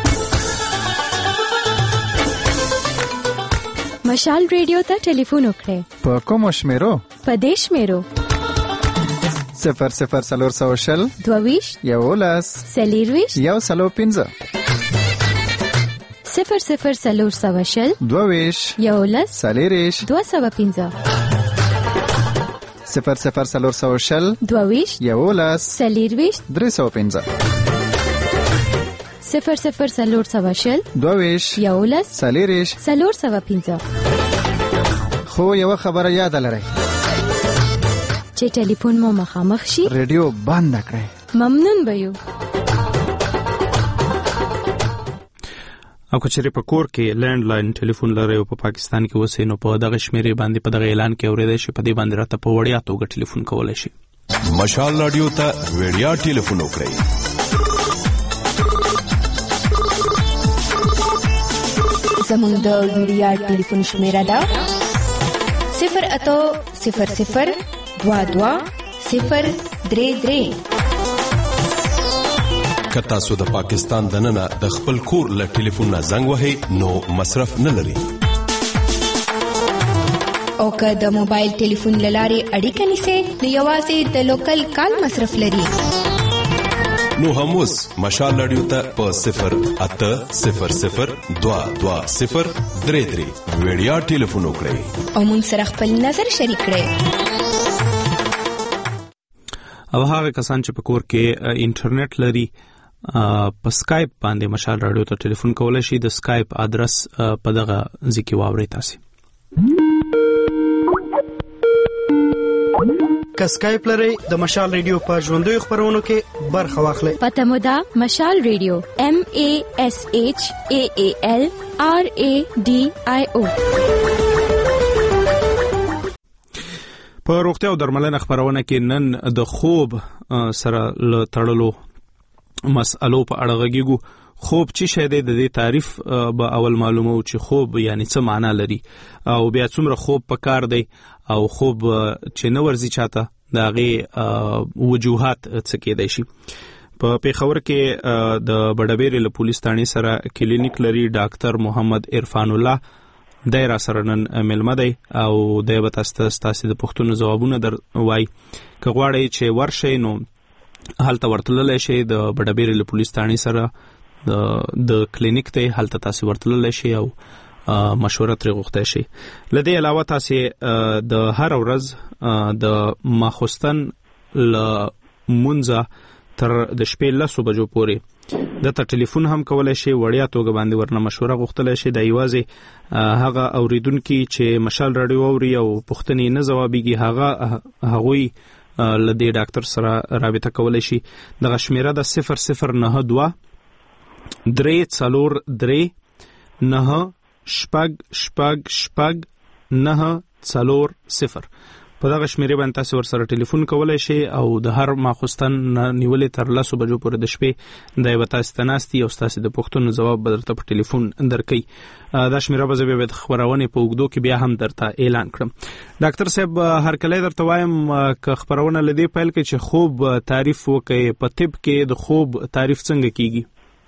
مشال ریډیو ته ټلیفون وکړئ. په کومو شمیرو؟ په دې شمیرو صفر صفر سلور سو شل دوویش یولس سلیرویش یو سلو پنځه صفر صفر سلور سو شل دوویش یولس سلیریش دو سو پنځه صفر صفر سلور سو شل دوویش یولس سلیرویش درې سو پنځه صفر صفر سلور سو شل دوویش یولس سلیریش سلور سو پنځه. خو یو خبره یاد لرئ چې ټلیفون مو مخامخ شي ریډیو بند کړئ. ممنون به یو. او که چیرې په کور کې لینډ لاین ټلیفون لرئ او په پاکستان کې اوسئ، نو په دغه شمیرې باندې په دغه اعلان کې اورېدای شئ. په دې باندې راته په وړیا توګه ټلیفون کولی شئ. مشال رادیو ته وړیا ټلیفون وکړئ. زموږ د وړیا ټلیفون شمیره ده صفر اتو صفر صفر دوا دوا صفر درې درې. که تاسو د پاکستان دننه د خپل کور له ټلیفون نه زنګ وهئ، نو مصرف نه لري. او که د موبایل ټلیفون له لارې اړیکه نیسئ، نو یوازې د لوکل کال مصرف لري. نو هم اوس مشال رادیو ته په صفر اته صفر صفر دوا دوا صفر درې درې وړیا ټلیفون وکړئ او موږ سره خپل نظر شریک کړئ. او هغه کسان چې په کور کې انټرنیټ لري په سکایپ باندې مشال رادیو ته ټلیفون کولای شي. د سکایپ ادرس په دغه ځکه واورئ تاسو. که اسکایپ لرئ د مشال ریډیو په ژوندوي خبرونو کې برخه واخلئ. پته مو ده مشال ریډیو M A S H A A L R A D I O. په روغتیا او درملنه خبرونه کې نن د خوب سره ل تړلو مسالو په اړه غږیږو. خوب چې شه د دې تعریف به اول معلومه او چې خوب یعنی څه معنی لري او بیا څومره خوب پکار دی او خوب چې نو ورزي چاته داغه وجوهات څه کېدای شي. په پیښور کې د بډبېرې له پولیس تانی سره کلینیک لري ډاکټر محمد عرفان الله دایره سره نن ملمه دی او د وتاسته ستاسو د پښتون جوابونه در وای کغواړی چې ورشي نو حالت ورتلل شي د بډبېرې له پولیس تانی سره د د کلینیک ته حالت تاسو ورتلل شي او مشوره ترې غوښته شي. لدې علاوه تاسو د هر ورځ د ماخوستن ل مونځه تر د شپې لسو بجو پورې د ته ټلیفون هم کولای شي وړیا توګه باندې ورنه مشوره غوښتل شي. د ایوازي هغه اوریدونکو چې مشال رادیو اوري او پښتني نه جوابيږي هغه هغوی لدې ډاکټر سره رابطه کولای شي. د غشمیره د صفر صفر نه دوه درې څلور درې نه شپږ شپږ شپږ نه څلور صفر په دغه شمیرې باندې تاسو ور سره ټلیفون کولای شئ او د هر ماخوستن نیولې تر لسو بجو پورې د شپې د یو تاسو تناستي او تاسو د پښتون جواب بدرته په ټلیفون درکې. دا شمیره به زه به خبرونه په وګدو کې بیا هم درته اعلان کړم. ډاکټر صاحب هر کله درته وایم ک خبرونه لدی پیل کې چې خوب تعریف وکي په طب کې د خوب تعریف څنګه کیږي؟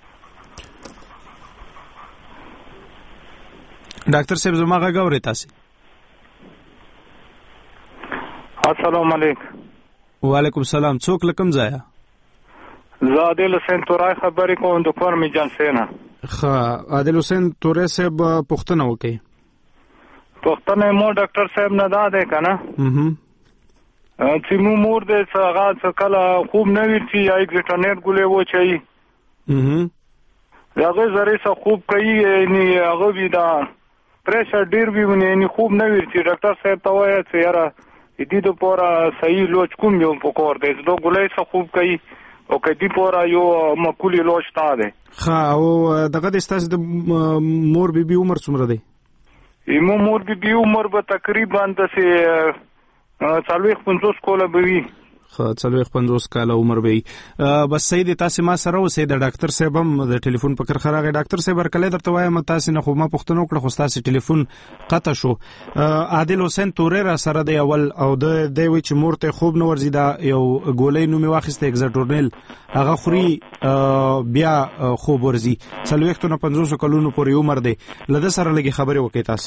ډاکټر صاحب زما غږ اورئ تاسو؟ السلام علیکم. وعلیکم السلام. څوک لکم ځای؟ زه عادل حسین تورای خبرې کوم د کور می جنسینا. ښه عادل حسین تورای صاحب پښتنه وکي. پښتنه مو ډاکټر صاحب نه داده کنه. اها. چې مو مور دې څنګه کله خوب نه ویتی یا اګزټنر ګولې و چي. اها. هغه زری څه خوب کوي ني هغه وی دا پریشر ډیر ویونه ني خوب نه ویتی ډاکټر صاحب ته وایي چې یاره دې د پورا صحیح لوچ کوم یو پکور دی زه ګولې څه خوب کوي او کدي پورا یو مقولی لوچ تا دی. ها او دغه د استاس د مور بي بي عمر څومره دی؟ ایمو مور بي بي عمر به تقریبا د سه څلويخ پنځوس کوله به وي. خو څلويخ پنځوس کاله عمر به بس سید تاسو ما سره اوسې د ډاکټر صاحب هم د ټلیفون په کر خراغه ډاکټر صاحب ورکلې درته وایم تاسو نه خو ما پښتنو کړ خو تاسو ټلیفون قطع شو. عادل حسین تورې را سره دی اول او د دوی وی چې مورته خوب نو ورزیدا یو ګولې نو می واخیسته اگزاټورنل هغه خوري بیا خوب ورزي څلويخ نه پنځوس کلونو پورې عمر دی لده سره لګي خبره وکي تاسو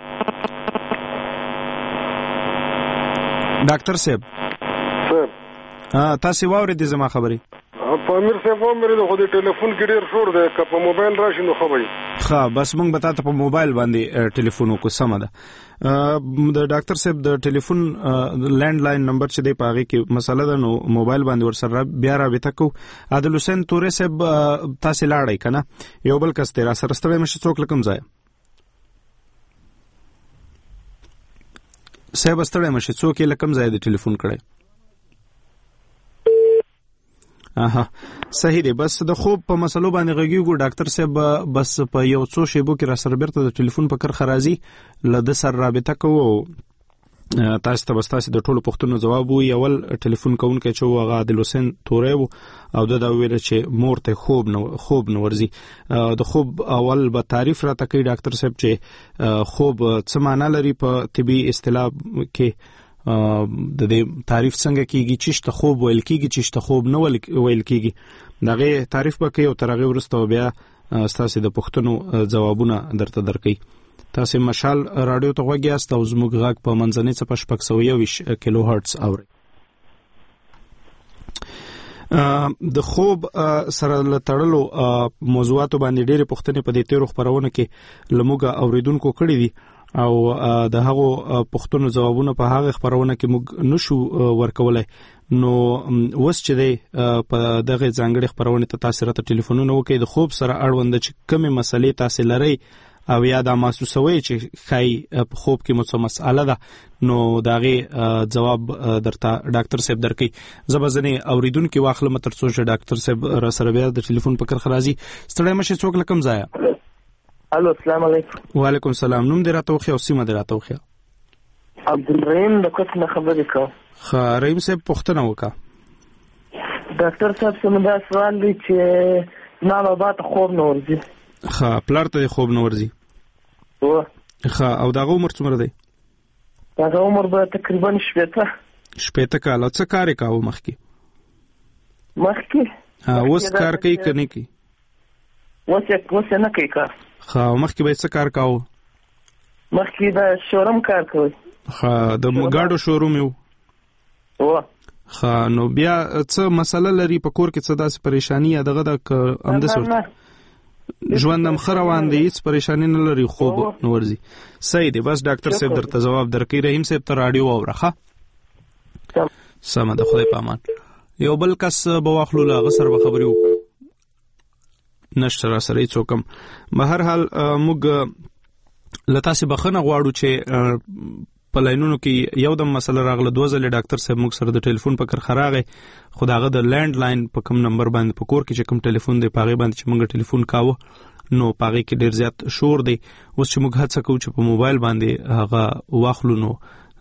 ډاکټر صاحب. ها تاسو واورې دې زما خبرې؟ په امیر صاحب مې له خو دې ټلیفون کې ډیر شور دی که په موبایل راشي نو خبرې. ښه بس موږ به تاسو په موبایل باندې ټلیفون وکړو سم ده. د ډاکټر صاحب د ټلیفون لینډ لاین نمبر چې دی پاغي کې مسله ده نو موبایل باندې ور سره بیا رابطه کو. عادل حسین تورې صاحب تاسو لاړی کنه یو بل کس تیرا سره ستوي مشه څوک لکم ځای صاحب ستړی مشه څوک لکم ځای د ټلیفون کړی. اها صحیح دی. بس د خوب په مسلو باندې غږیږو ډاکټر صاحب بس په یو څو شیبو کې را سره بیرته د ټلیفون په کر خرازي لده سر رابطه کوو تاسو ته بس تاسو د ټولو پښتنو جواب وي. اول ټلیفون کوونکی چې هغه عادل حسین تورې وو او دا ویل چې مور ته خوب نو خوب نو ورزي د خوب اول به تعریف را تکي ډاکټر صاحب چې خوب څه معنی لري په طبي اصطلاح کې د دې تعریف څنګه کیږي چې شته خوب ویل کیږي چې شته خوب نه ویل کیږي دغه تعریف وکي او ترغه ورسته بیا تاسو د پښتنو جوابونه درته درکې. تاسو مشال رادیو ته وګیاست او زموږ غږ په منځنۍ څه پښ پک سو یو کیلو هرتز اوري. د خوب سره لټړلو موضوعات باندې ډېر پښتنې په دې تیرو خبرونه کې لموږه اوریدونکو کړی دي او د هغه پښتنو جوابونه په هغه خبرونه کې موږ نشو ورکولای. نو وس چې دی په دغه ځانګړي خبرونه ته تاسو راته ټلیفونونه وکړئ د خوب سره اړوند چې کومه مسلې تاسو لرئ او یا دا محسوسوي چې خای په خوب کې مو څه مسأله ده نو داغه جواب درته ډاکټر صاحب درکې زبزنه اوریدونکو واخلم تر څو چې ډاکټر صاحب را سره بیا د ټلیفون په کر خرازي ستړی مشه څوک لکم ځایا. الو السلام علیکم. وعلیکم السلام. نوم دې راته وخی او سیمه دې راته وخی. عبدالرحیم د کوڅه خبرې کوم. خا رحیم صاحب پوښتنه وکړه. ډاکټر صاحب څه دا سوال دی چې ما بابا ته خوب نه ورځي. خا پلار ته خوب نه ورځي. و خا او داغه عمر څومره دی؟ داغه عمر به تقریبا شپږ شپږ کال. څه کار کاوه مخکې؟ مخکې ها اوس کار کوي کنه کوي؟ اوس اوس نه کوي کار. خا مخکې به څه کار کاوه؟ مخکې دا شورم کار کوي. خا د مګاډو شوروم یو. و خا نو بیا څه مسله لري په کور کې څه داسې پریشانی یا دغه د امده صورت ژوند هم خروان دی هیڅ پریشانی نه لري خوب نو ورځي. صحیح دی بس ډاکټر صاحب درته جواب درکې. رحیم صاحب ته رادیو اورخه سم د خدای په امان. یو بل کس به واخلو لا غسر به خبري وکړو نشته را سره څوکم. به هر حال موږ لتا سي بخنه غواړو چې په لاینونو کې یو د مسله راغله دوه ځله ډاکټر صاحب موږ سره د ټلیفون په کر خراغه خداغه د لینډ لاین په کوم نمبر باندې په کور کې چې کوم ټلیفون دی پاغه باندې چې موږ ټلیفون کاوه نو پاغه کې ډیر زیات شور دی. اوس چې موږ هڅه کوو چې په موبایل باندې هغه واخلو نو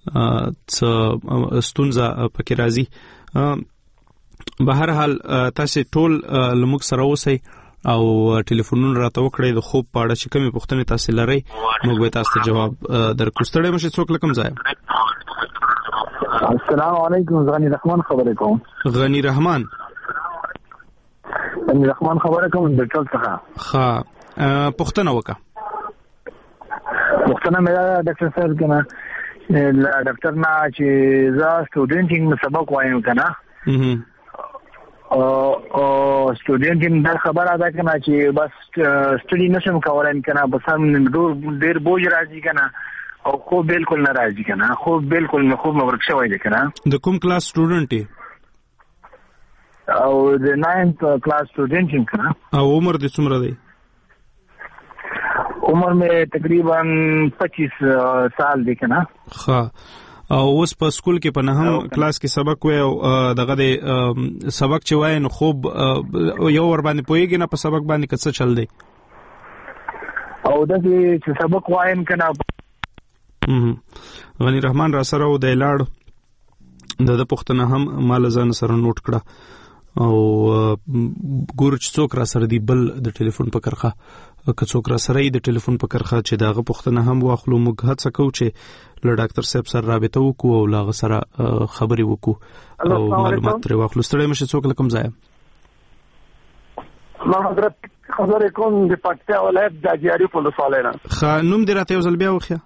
څه ستونزه پکې راځي. به هر حال تاسو ټول لموږ سره اوسئ او ټلیفونونه راته وکړئ د خوب په اړه چې کومې پوښتنې تاسو لرئ موږ به تاسو ته جواب درکړو. ستړی مشه څوک لکم ځای. السلام علیکم. غنی رحمان خبرې کوم. غنی رحمان غنی رحمان خبرې کوم د ټول څخه. ها پوښتنه وکړه. پوښتنه مې ډاکټر صاحب کنه ډاکټر نه چې زه سټوډنټینګ سبق وایم کنه او او سټوډنټ هم دا خبره ده کنه چې بس سټډي نشم کولای کنه بس هم ډور ډیر بوج راځي کنه او خو بالکل نه راځي کنه خو بالکل نه خو مورک شوی دی کنه. د کوم کلاس سټوډنټ یې؟ او د ناینث کلاس سټوډنټ یم کنه. او عمر دې څومره دی؟ عمر مې تقریبا پچیس سال دی کنه. ښه او اوس په سکول کې په نهم کلاس کې سبق وای او دغه د سبق چې وای نو خوب یو ور باندې پويږي نه په سبق باندې څه چل دی او د چې سبق وایم کنه. غنی رحمان را سره و د لاړ د پښتنه هم مال ځان سره نوٹ کړه او ګور چې څوک را سره دی بل د ټلیفون په کرخه که څوک را سره د ټلیفون په کرخه چې داغه پښتنه هم واخلو موږ هڅه کوو چې له ډاکټر صاحب سره رابطه وکړو او لاغه سره خبري وکړو او معلومات ترې واخلو. ستړی مشه څوک لکم ځای. ما حضرت خبرې کوم د پکتیا ولایت د اجیاری په لساله نه. خا نوم دې راته یو ځل بیا وخیا.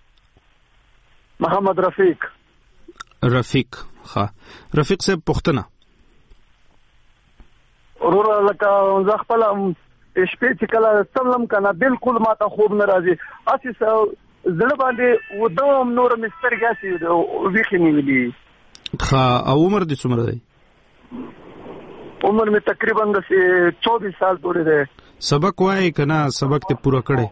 محمد رفیق. رفیق. خا رفیق صاحب پښتنه ورور لکه زه خپل شپې چې کله ستلم کنه بالکل ماته خوب نه راځي اسی زړه باندې ودوم نور مستر ګاسي ویخي نیولې. خا او عمر دې څومره دی؟ عمر مې تقریبا د چوبیس سال پورې دی. سبق وای کنه سبق ته پورا کړي؟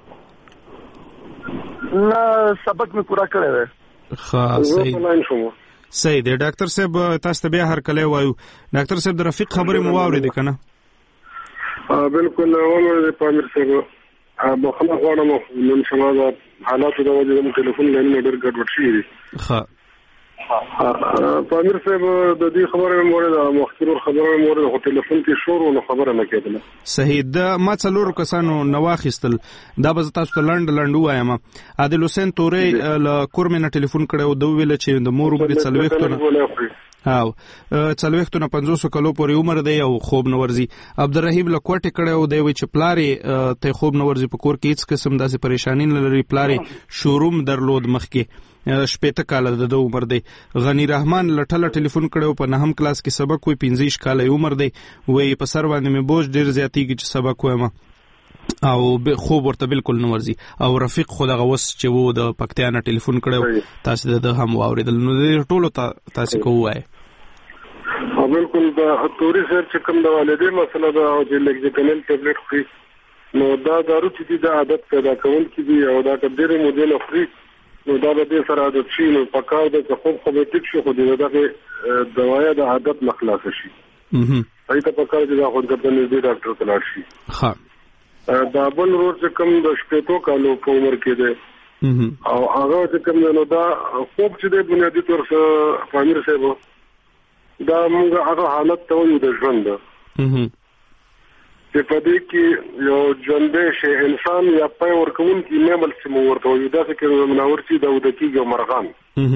نه سبق مې پورا کړی دی. خا صحیح صحیح دی. ډاکټر صاحب تاسو ته بیا هر کله وایو ډاکټر صاحب د رفیق خبرې مو واورېدې کنه؟ بالکل عمر دې پامیر صاحب بخښنه غواړم نن سبا د حالاتو د وجې زموږ ټلیفون لاینونه ډېر ګډوډ شوي دي. ښه پامیر صاحب د دې خبرې مې واورېده مخکې خبره مې واورېده خو ټلیفون کې شور و نو خبره نه کېدله. صحیح د ما څلورو کسانو نه واخیستل دا به زه تاسو ته لنډ لنډ ووایم. عادل حسین تورې له کور مې نه ټلیفون کړی او ده وویله چې د مور عمر یې څلوېښتو نه او څلوېښتو نه پنځوسو کلو پورې عمر دی او خوب نه ورځي. عبدالرحیم له کوټې کړی او دی وایي چې پلار یې ته خوب نه ورځي په کور کې هېڅ قسم داسې پریشاني نه لري. پلار یې شوروم درلود مخکې شپېته کاله د ده عمر دی. غنی رحمان له ټله ټلیفون کړی او په نهم کلاس کې سبق وایي پنځه ویشت کاله یې عمر دی. وایي په سر باندې مې بوج ډېر زیاتېږي چې سبق وایم او خوب ورته بالکل نه ورځي. او رفیق خو دغه وس چې و د پکتیا نه ټلیفون کړی تاسو د ده هم واورېدل نو د ټولو ته تاسو کو ووایئ. بالکل د توري سر چې کوم د والدې مسله ده او چې لږ ځکه ټابلیټ خوري نو دا دارو چې د عادت پیدا کول کې دي او دا ډېر مودې لفري نو دا به سره عادت شي نو پکاو د خوب خو به ټیک شي خو دغه دوايا د عادت مخلاص شي اها ایته پکاو چې دا خو د دې ډاکټر ته لاړ شي ها دا بل ورور چې کوم د شپږو کالو په عمر کې دی او هغه چې کوم نو دا خوب چې د بنیادی تور سره پامیر صاحب دا موږ هغه حالت ته وایو د ژوند اها چې په دې کې یو ژوندې شي انسان یا پای ورکون کې نیمل سم ورته وي دا چې مناور چې د ودکیږي مرغان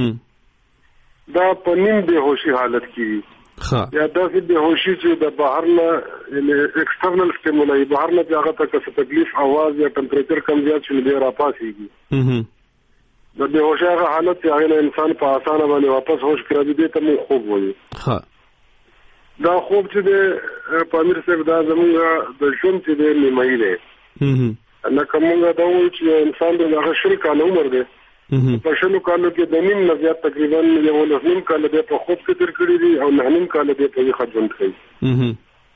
دا په نیم به هوشي حالت کې ښه یا دا چې به هوشي چې د بهر نه یعنی ایکسټرنل سټیمولای بهر نه هغه ته څه تکلیف आवाज یا ټمپریچر کم زیات شي دی را پاسيږي د به هوشي هغه حالت چې هغه انسان په اسانه باندې واپس هوش کړی دی ته مو خوب وایي ښه دا خوب چې د پامیر صاحب دا زموږ د ژوند چې د نیمایي دی نو کومه دا وایي چې انسان د هغه شل کال عمر دی په شلو کالو کې د نیم نه زیات تقریبا یو نیم کال د په خوب کې تیر کړی دی او نه نیم کال د په خدمت کوي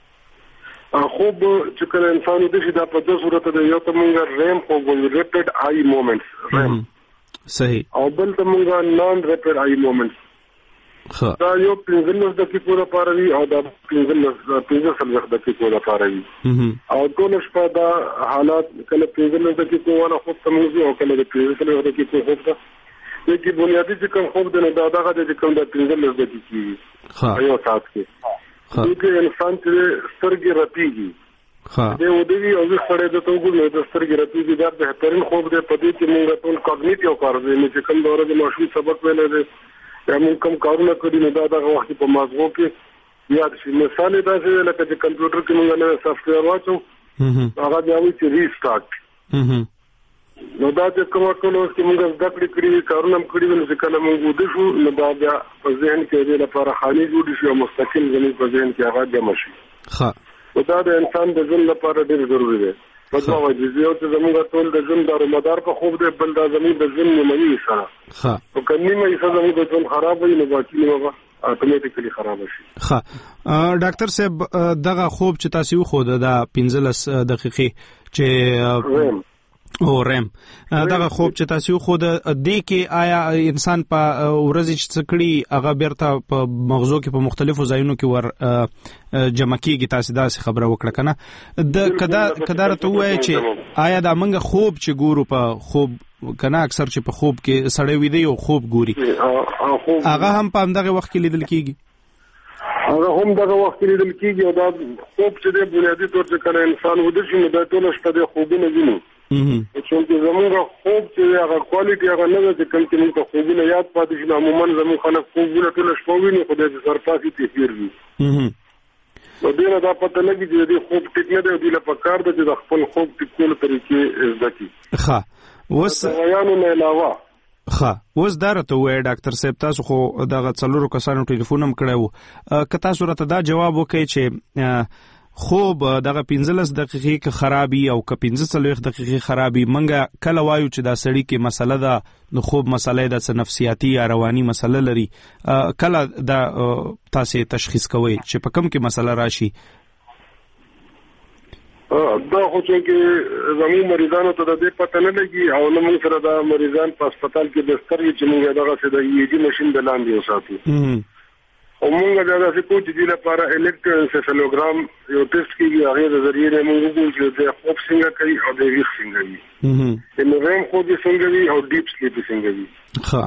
خوب چې کله انسان د شي دا په د صورت د یو تمنګ ریم خوب وي ریپټډ آی مومنټس ریم صحیح او بل تمنګ نان ریپټډ آی مومنټس دا یو پنځلس دقیقو لپاره وي او دا پنځلس پنځلس دقیقو لپاره وي او ټول شپه دا حالات کله پنځلس دقیقو ولا خوب تموزي او کله د پنځلس دقیقو خوب ته یی بنیادی چې کوم خوب د دا دغه د کوم د پنځلس دقیقې ها یو سات کې چې انسان چې سترګې رپیږي ها د ودی او سره د توګو د سترګې رپیږي دا بهترین خوب دی په دې چې موږ ټول کوګنیټیو کار دی چې کوم دوره د ماشوم سبق ویل دی یا موږ کوم کارونه کړی نو دا دغه وخت په مازغو کې یاد شي مثال دا چې لکه چې کمپیوټر کې موږ نه سافټ ویر واچو هغه بیا وایي چې ریسټارټ نو دا چې کومه ټول چې موږ زده کړې کړی کارونه کړی نو چې کله موږ ودی شو نو دا بیا په ذهن کې د لپاره خالي جوړ شي او مستقل زموږ په ذهن کې هغه جمع شي ښه دا د انسان د ژوند لپاره ډېر ضروري دی په دا وجه یو چې زموږ ټول د ژوند دارو مدار په خوب دی بل دا زموږ د ژوند نیمایي سره ښه او کله نیمایي سره زموږ د ژوند خراب وي نو باقي نو اتوماتیکلی خراب شي ښه ډاکټر صاحب دغه خوب چې تاسو خو د پنځلس دقیقې چې او رم دغه خوب چې تاسو خو د دې کې آیا انسان په ورځ چې څکړي هغه بیرته په مغزو کې په مختلفو ځایونو کې ور جمع کیږي تاسو دا خبره وکړه کنه د کدا کدار ته وایي چې آیا دا منګه خوب چې ګورو په خوب کنه اکثر چې په خوب کې سړی وي دی او خوب ګوري هغه هم په همدغه وخت کې لیدل کیږي هغه هم دغه وخت کې لیدل کیږي او دا خوب چې د بنیادی تور چې کله انسان ودی شي نو د ټول شپه د خوبونه ویني چې زموږ خوب چې هغه کوالټي هغه نه ده چې کوم چې موږ خوبونه یاد پاتې شي عموما زموږ خلک خوبونه ټول شپه ویني خو د سرپاسي تفسیر وي نو دغه دا پته لګي چې د خوب ټیک نه دی د لپاره د د خپل خوب ټیکول طریقې زده کی ښه وس ویانو نه علاوه ښه وس دا راته وای ډاکټر صاحب تاسو خو دغه څلورو کسانو ټلیفون هم کړو که تاسو راته دا جواب وکړئ چې خوب دغه پنځلس دقیقې کې خرابي او که پنځه څلوېښت دقیقې خرابي منګه کله وایو چې دا سړی کې مسله ده د خوب مسله ده څه نفسیاتي یا رواني مسله لري کله دا تاسو تشخیص کوئ چې په کوم کې مسله راشي دا خو چې زموږ مریضانو ته د دې پته نه لګي او نه موږ سره د مریضان په هسپتال کې بستر چې موږ دغه څه د ای جی ماشين د لاندې وساتو او موږ دا چې کوم چې لپاره الکتروانسفالوګرام یو ټیسټ کیږي هغه د ذریعہ نه موږ وګورو چې د خوب څنګه کوي او د ویښ څنګه وي د نورم خوب څنګه وي او ډیپ سلیپ څنګه وي ښه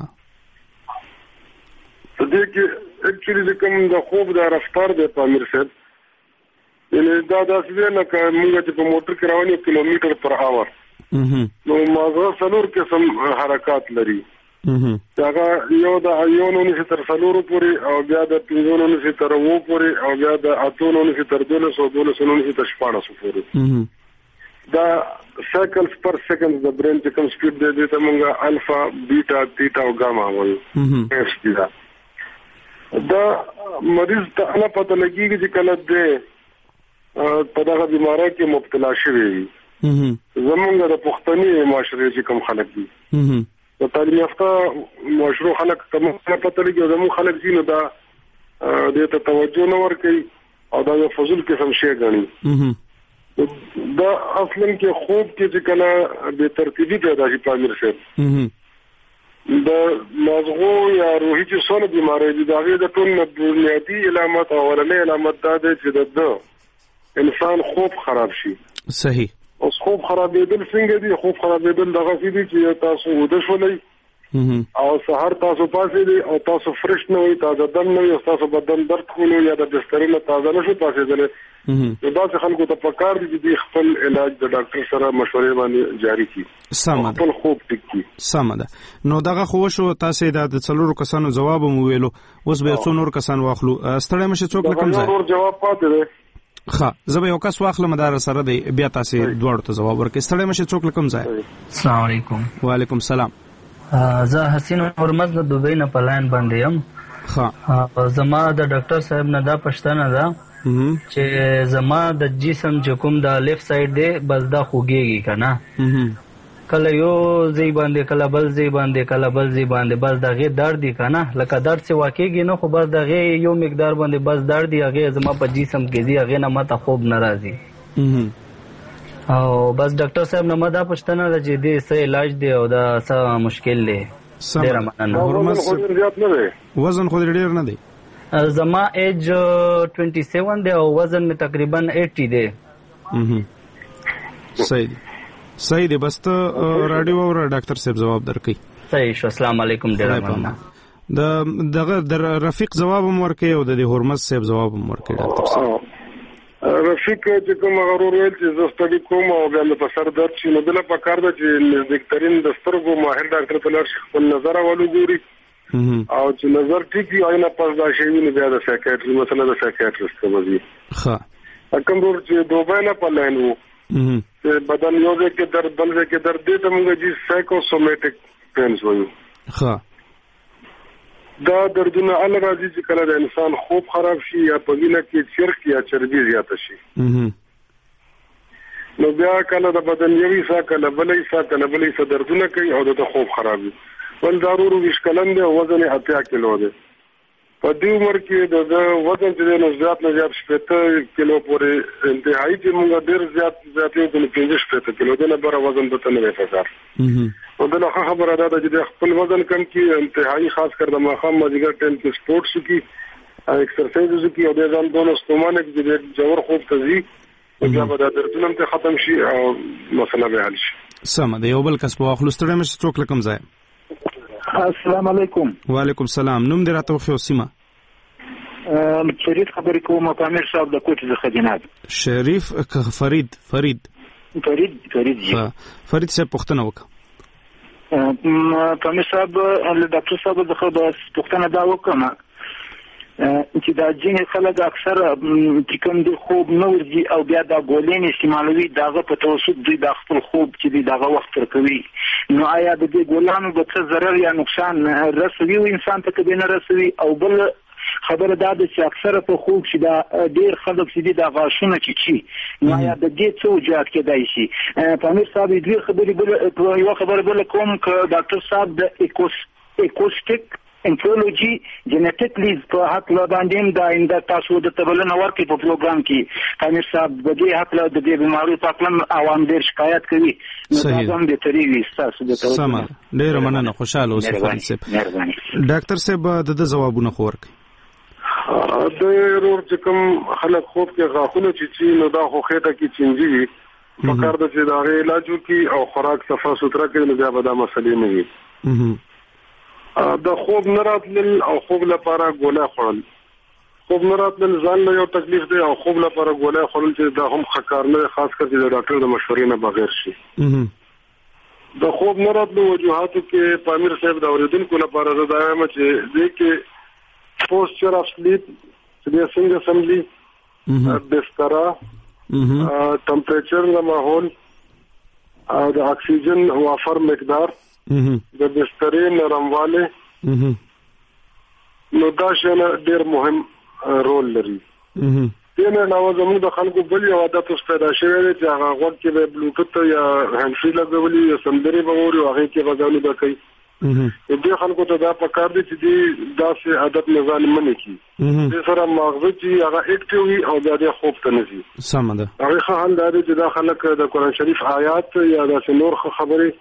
د دې کې اکچولی د کوم د خوب د رفتار د پامیر صاحب یعنی دا داسې نه کوي موږ چې په موټر کې رواني کیلومتر پر اور نو مازه څلور قسم حرکت لري هغه یو د ایونو نشي تر څلورو پورې او بیا د پنځونو نشي تر وو پورې او بیا د اتونو نشي تر دولسو دولسو نشي تر شپاړسو پورې دا سایکلز پر سیکنډ د برین چې کوم سپیډ دی د موږ الفا بیٹا تیټا او ګاما وایو ایف دی دا دا مریض ته نه پته لګیږي چې کله د په دغه بیماری کې مبتلا شوی وي زمونږ د پښتني معاشرې چې کوم خلک دي د تعلیم یافته مشروع خلک ته مخه پته لګي زموږ خلک زینو دا د ته توجه نه ورکړي او دا یو فضل قسم شی غني دا اصلا کې خوب کې چې کله به ترتیبي پیدا شي پامیر صاحب د مغزو یا روحي چې څونه بیماری دي دا غي د ټول بنیادی علامات او ورنه علامات دا دي چې د انسان خوب خراب شي. صحیح. اوس خوب خرابېدل څنګه دي؟ خوب خرابېدل دغه څه دي چې تاسو وده شولې او سحر تاسو پاسې دي او تاسو فرش نه وي، تازه دم نه وي، تاسو بدن درد کوي یا د بستر نه تازه نشو پاسې دي. نو دا څه خلکو ته پکار دي چې خپل علاج د ډاکټر سره مشورې باندې جاری کړي. سمه خپل خوب ټیک کړي. سمه ده. نو دغه خو شو تاسو د څلورو کسانو جواب مو ویلو، اوس به څو نور کسان واخلو. ستړی مشه څوک لکم ځای نور جواب پاتې دی. ښه زه به یو کس واخلم مدار سره دی بیا تاسو دوړو ته جواب ورکړئ. ستړی مشه څوک لکم ځای. السلام علیکم. وعلیکم السلام. زه حسین هرمز د دوبۍ نه پلاین باندې یم. ښه زما د ډاکټر صاحب نه دا پښتنه ده چې زما د جسم چې کوم د لیفت سایډ دی بس دا خوږیږي کنه، کله یو ځای باندې کله بل ځای باندې کله بل ځای باندې بس دغه درد دی کنه، لکه درد څه واقعي نه خو بس دغه یو مقدار باندې بس درد دی، هغه زما په جسم کې دی، هغه نه ماته خوب ناراضي او بس ډاکټر صاحب نه مدا پښتنه ده چې دې څه علاج دی او دا څه مشکل دی. ډیر مننه. وزن خو ډیر نه دی. زما ایج سبعه دی او وزن می تقریبا اسی دی. صحیح دی. صحیح دی. بس ته رادیو او ډاکټر صاحب جواب درکې. صحیح شو. السلام علیکم. ډیر مننه. د دغه د رفیق جواب هم ورکې او د هرمز صاحب جواب هم ورکې ډاکټر صاحب. رفیق چې کوم هغه ورول چې زه ستړي کوم او بیا په سر درد شي نو بل په کار ده چې نزدیکترین د سترګو ماهر ډاکټر ته لاړ شي، خپل نظر اولو ګوري او چې نظر ټیک وي آینه پس دا شی ویني بیا د سایکیاټری مثلا د سایکیاټریست ته وځي. ښه کوم ور چې دوبه نه پلاین وو چې بدن یو ځای کې درد بل ځای کې درد دي ته موږ چې سایکوسومیټک پینز وایو. ښه دا دردونه ال راځي چې کله د انسان خوب خراب شي یا په وینه کې چرخ یا چربي زیاته شي نو بیا کله د بدن یوي سا کله بلې سا کله بلې سا دردونه کوي او د خوب خرابي. ول ضروري وشکلن دی وزن اتیا کیلو دی. په دې عمر کې د وزن چې نو زیات نه زیات شپږ کیلو پورې انتهایی چې موږ ډیر زیات زیات یو د پنځه کیلو د نه بر وزن به تنه وکړ. او دا نه خبره ده چې خپل وزن کم کې انتهایی خاص کر د ماخام مازیګر ټیم کې سپورتس کې ایکسرسایز کې او د ځان دونو ستومانه کې د جوړ خوب تزي او بیا به د درتونم ته ختم شي او مسله به حل شي. سم د یو بل کس په خپل ستړي مش څوک لکم ځای. السلام علیکم. وعلیکم السلام. نوم دې راته خو سیمه. ام شریف خبرې کوم پامیر صاحب د کوټ څخه جناب. شریف فرید فرید فرید فرید جی. فرید صاحب پښتنه وکړه. پامیر صاحب له ډاکټر صاحب څخه د پښتنه دا وکړه چې دا ځینې خلک اکثر چې کوم د خوب نه ورځي او بیا دا ګولې استعمالوي داغه په توسط دوی د خپل خوب چې دی داغه وخت ورکوي. نو آیا د دې ګولانو به څه ضرر یا نقصان رسوي انسان ته کبه نه رسوي؟ او بل خبره دا ده چې اکثر په خوب چې دا ډیر خلک چې دا غاښونه چی نو آیا د دې څه وجات کېدای شي؟ پامیر صاحب دې خبرې بل یو خبره بل کوم ک ډاکټر صاحب د ایکوس ایکوستیک انټرولوژي جنټیکلی په حق لا باندې دا انده تاسو د تبلنه ورکې په پروګرام کې پامیر صاحب د دې حق له د دې بیمارو په اړه عوام ډیر شکایت کوي. نو دا هم د تریوي تاسو د توګه سم ډیر مننه خوشاله اوسئ. ډاکټر صاحب د جوابونه خورک د رور چې کوم خلک خوب کې غاښونه چې نو دا خو خېټه کې چینجی وي فکر د چې دا علاج وکي او خوراک صفه ستره کوي نو بیا به دا مسلې نه وي. د خوب نه راتلل او خوب لپاره ګوله خورل، خوب نه راتلل ځان له یو تکلیف دی او خوب لپاره ګوله خورل چې دا هم خکار نه خاص کر چې د ډاکټر د مشورې نه بغیر شي. د خوب نه راتلو وجوهاتو کې پامیر صاحب د اوریدونکو لپاره زه وایم چې دې کې پوسچر اف سلیپ چې د څنګه سملی بستر ټمپریچر د ماحول او د اکسیجن وافر مقدار د بسترې نرمواله نو دا شنه ډیر مهم رول لري. دې نه نو زموږ د خلکو بل یو عادت اوس پیدا شوی دی چې هغه وخت کې به بلوټوث یا هاند فري لګولي یا سندري به ووري هغه کې غوډونه کوي دې خلکو ته دا پکار دي چې دې داسې عادت نه ځان منې کی دې سره مغزه چې هغه اکټیو وي او د خوب ته نشي سم ده هغه حال دا چې دا خلک د قرآن شریف آیات یا د نور خبرې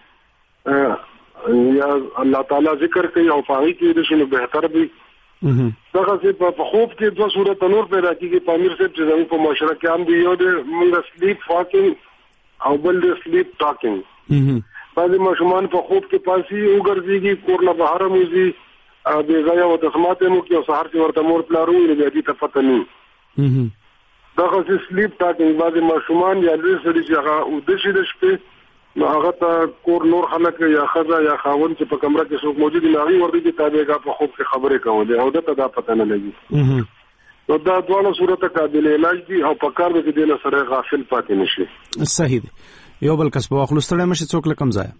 یا الله تعالی ذکر کوي او پاغي کې د شنو بهتر وي دغه چې په خوب کې دوه صورت نور پیدا کیږي په امیر صاحب چې زموږ په معاشره کې هم دی یو د موږ سلیپ واکینګ او بل د سلیپ ټاکینګ بعضې ماشومان په خوب کې پاسي وګرځېږي کور نه بهر موځي بې ځایه وتسمات یې وکړي او سهار چې ورته مور پلار ووایي نو بیا دې ته پته نه وي دغسې سلیپ ټاکینګ بعضې ماشومان یا لوی سړي چې هغه اوده شي د شپې نو هغه ته کور نور خلک یا ښځه یا خاوند چې په کمره کې څوک موجود وي نو هغوی ورته چې تابعګاه په خوب کې خبرې کولې او ده ته دا پته نه لګي نو دا دواړه صورته قابل علاج دي او په کار ده چې دې نه سړی غافل پاتې نه شي صحیح دی یو بل کس په واخلو ستړی مشي څوک لکم ځای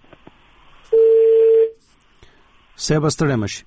صاحب ستړی مشي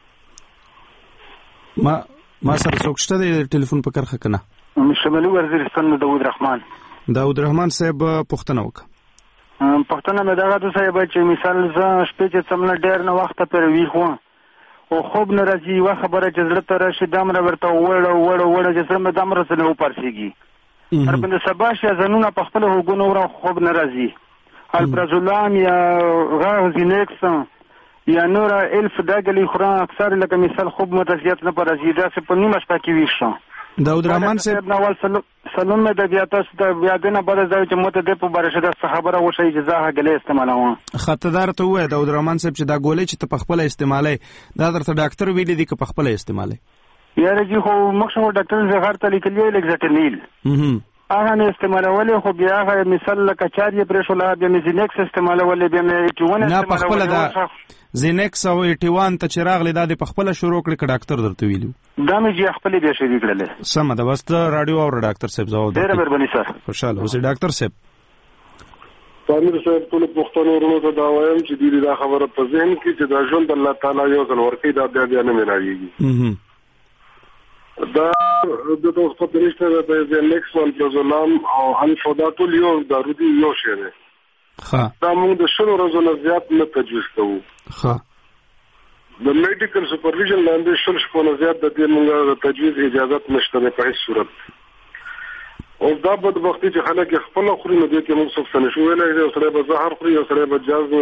ما ما سره څوک شته دی ټلیفون په کرخه کنه شمالي وزیرستان نه داود رحمان داود رحمان صاحب پښتنه وکړه پښتنه مې دغه ته صاحب چې مثال زه شپې چې څمنه ډېر نه وخته پر ویښ وم او خوب نه راځي یوه خبره چې زړه ته راشي دامره ورته وړه وړه وړه چې زړه مې دامره څه نه وپرسېږي هر بند سبا شي ځانونه په خپل هوګونو ورو خوب نه راځي الپرازولام یا غازینکس یا نور الف داګلی خورا اکثر لکه مثال خوب متزیات نه پر راځي دا څه په نیمه شپه کې ویښ شم داود رحمان صاحب نوال سلون مې د بیا تاسو د بیا دنه بل ځای چې مت د په بارشه د خبره وشي چې زه غلې استعمالوم خطردار ته وای داود رحمان صاحب چې دا ګولې چې ته په خپل استعمالي دا درته ډاکټر ویلي دي چې په خپل استعمالي یاره جی خو مخشو ډاکټر زهر ته لیکلی لګزټنیل هغه نه استعمالولې خو بیا هغه مثال لکه چاري پرېښولا بیا مې زینکس استعمالولې بیا مې ټیونه نه په خپل دا زینکس او ټیوان ته چراغ لیدا د په خپل شروع کړ ک ډاکټر درته ویلو دا مې جی خپل بیا شری کړل سم دا بس رادیو او ډاکټر صاحب زو ډېر مهرباني سر خوشاله اوسې ډاکټر صاحب امیر صاحب ټول پښتنو ورونو ته دا وایم چې دې دا خبره په ذهن کې چې دا ژوند الله تعالی یو ځل ورکړي دا بیا بیا نه ملایږي دا د دوستو پرېشته د زینکس او پلازولام او انفودا ټول یو دارو دي یو شی دی ښه دا موږ د شلو ورځو نه زیات نه تجویز کوو ښه د میډیکل سپرویژن لاندې شل شپو نه زیات د دې موږ د تجویز اجازت نشته په هیڅ صورت او دا بدبختي چې خلک خپل خوري نو دې کې موږ څه څه نشو ویلای یو سره به زهر خوري یو سره به جاز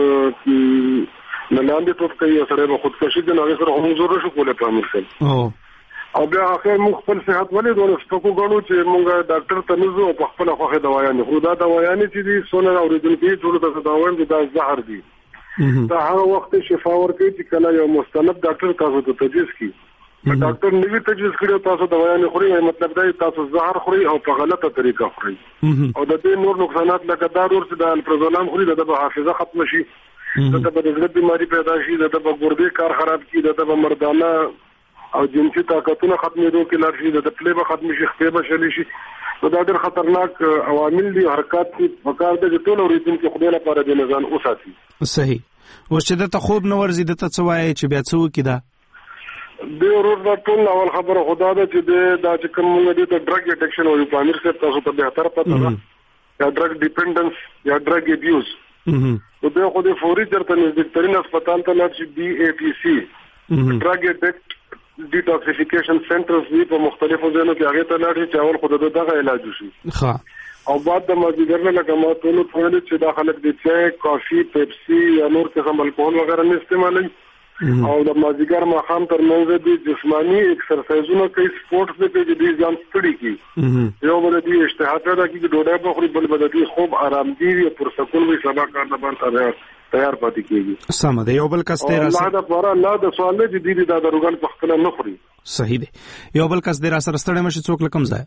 نه لاندې ټوپ کوي یو سره به خودکشي د نغې سره هم زور شو کوله په امیر صاحب او بیا اخر موږ خپل صحت ولې دونه سپکو غواړو چې موږ ډاکټر ته نزو په خپل خوخه دوايانې خو دا دوايانې چې دي سونه اوریدونکو ټول ته دوايان دي دا زهر دي دا هغه وخت شفا ورکوي چې کله یو مستند ډاکټر تاسو ته تجویز کوي ډاکټر نوی تجویز کړی تاسو دوايانې خوري مطلب دا تاسو زهر خوري او په غلطه طریقه خوري او د دې نور نقصانات لکه دا ورور چې د الپرازولام خوري د حافظه ختم شي د په دغه بیماری پیدا شي د په ګردې کار خراب کی د په مردانه او جنسي طاقتونه ختمېدو کې لار شي د پلې به ختم شي خپې به شلی شي نو دا ډېر خطرناک عوامل دي حرکات دي پکار دي چې ټول اوریدونکو خدای لپاره د نظام اوساتي صحیح اوس چې د ته خوب نه ورزي د ته څه وایي چې بیا څه وکړي دا د ورور دا ټول اول خبره خدا ده چې دا چې کوم موږ دي ته ډرګ اډکشن وایو په امیر صاحب تاسو ته به تر پته ده یا ډرګ ډیپندنس یا ډرګ ابیوز نو دا خو د فوري چرته نزدیکترین هسپتال ته لاړ شي بي اي پي سي ډرګ اډکټ ډیټاکسیفیکیشن سنټرز وی په مختلفو ځایونو کې هغه ته لاړ شي چې اول خود دغه علاج وشي ښه او بعد د مازیګر نه لکه ما ټول ټول چې دا خلک د چای کافي پیپسي یا نور قسم الکوهول وغیرہ نه استعمالوي او د مازیګر ماښام ترمنځ د جسمانی ایکسرسایزونو کوي سپورټس د کې د ځان ستړي کی یو بل د اشتها پیدا کی ډوډۍ په خوري بل بل د خوب آرام دی او پر سکون وي سبا کار نه باندې تیار پاتې کیږي سم ده یو بل کس تیر الله د پاره الله د سوال دی دی د دروغان په خپل نه خوري صحیح دی یو بل کس دیر سره ستړی مشي څوک لکم ځای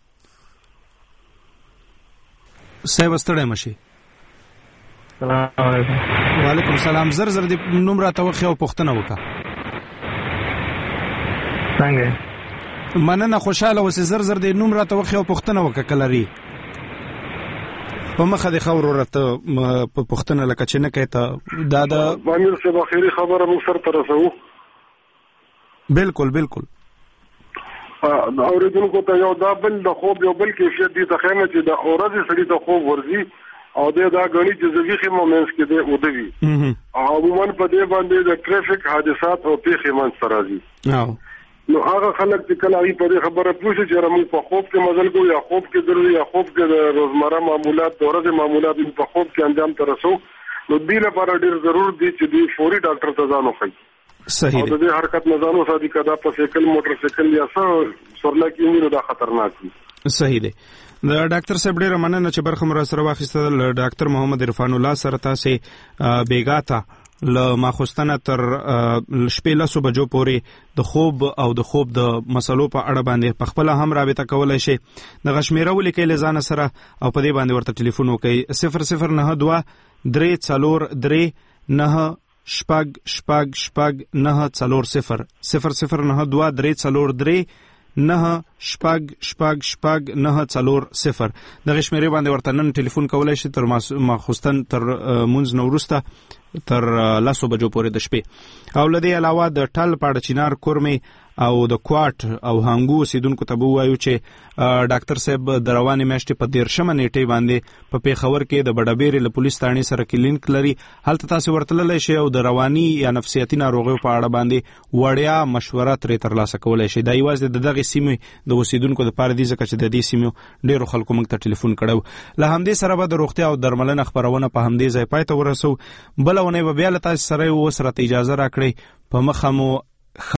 سیب ستړی مشي السلام علیکم وعلیکم السلام زر زر دې نوم راته وخی او پوښتنه وکړه څنګه مننه خوشاله اوسې زر زر دې نوم راته وخی او پوښتنه وکړه کلري په مخه د خبرو راته په پوښتنه لکه چې نه کوي ته دا د امیر صاحب اخیری خبره موږ سره ترسو بالکل بالکل اوریدونکو ته یو دا بل د خوب یو بل کیفیت دي ته خیمه چې د اورځي سړي ته خوب ورځي او دا غني چې زویخي مومنټس کې دی او دی عموما په دې باندې د ټریفیک حادثات او پیښې منځ ته راځي. نو هغه خلک چې کله ای په خبره پوښتنه چې موږ په خوب کې مزل کوو یا خوب کې درو یا خوب کې د روزمره معمولات د ورځې معمولات په خوب کې انجام ترسو، نو دې لپاره ډیر ضرور دي چې دوی فوري ډاکټر ته ځان وخی. صحیح دی. او د دې حرکت نه ځان وساتي کدا په سایکل موټر سایکل یا څه سورلا کې نو دا خطرناک دي. صحیح دی. د ډاکټر صاحب ډیره مننه چې برخه مر سره واخیسته. ډاکټر محمد عرفان الله سره تاسو بیګاتا ل ماخوستنه تر شپې لسو بجو پورې د خوب او د خوب د مسلو په اړه باندې په خپل هم رابطه کولای شي. د غشمیره ولیکي لزان سره او په دې باندې ورته ټلیفون وکړي صفر صفر نه دوه درې څلور درې نه شپږ شپږ شپږ نه څلور صفر صفر صفر نه دوه درې څلور درې نه شپږ شپږ شپږ نه څلور صفر. د غشمیره باندې ورته نن ټلیفون کولای شي تر ماخوستن تر مونږ نورسته تر لاسو بجو پورې د شپې. او لدې علاوه د ټل پاړه چینار کورمي او د کوات او هنګو سیدونکو ته وایو چې ډاکټر صاحب د روانې میاشتې په دیرشمه نیټه باندې په پیښور کې د بډابېری له پولیس ثانې سره کلینیک لري. هلته تاسو ورتللی شئ او د رواني یا نفسیاتي ناروغیو په اړه باندې وړیا مشوره ترې ترلاسه کولی شئ. دا یوازې د دغې سیمې د اوسیدونکو دپاره دي ځکه چې د دې سیمو ډېرو خلکو موږ ته ټلیفون کړی. له همدې سره به د روغتیا او درملنه خپرونه په همدې ځای پای ته ورسو. بله اونۍ به بیا له تاسو سره یو اوس راته اجازه راکړئ. په مخه مو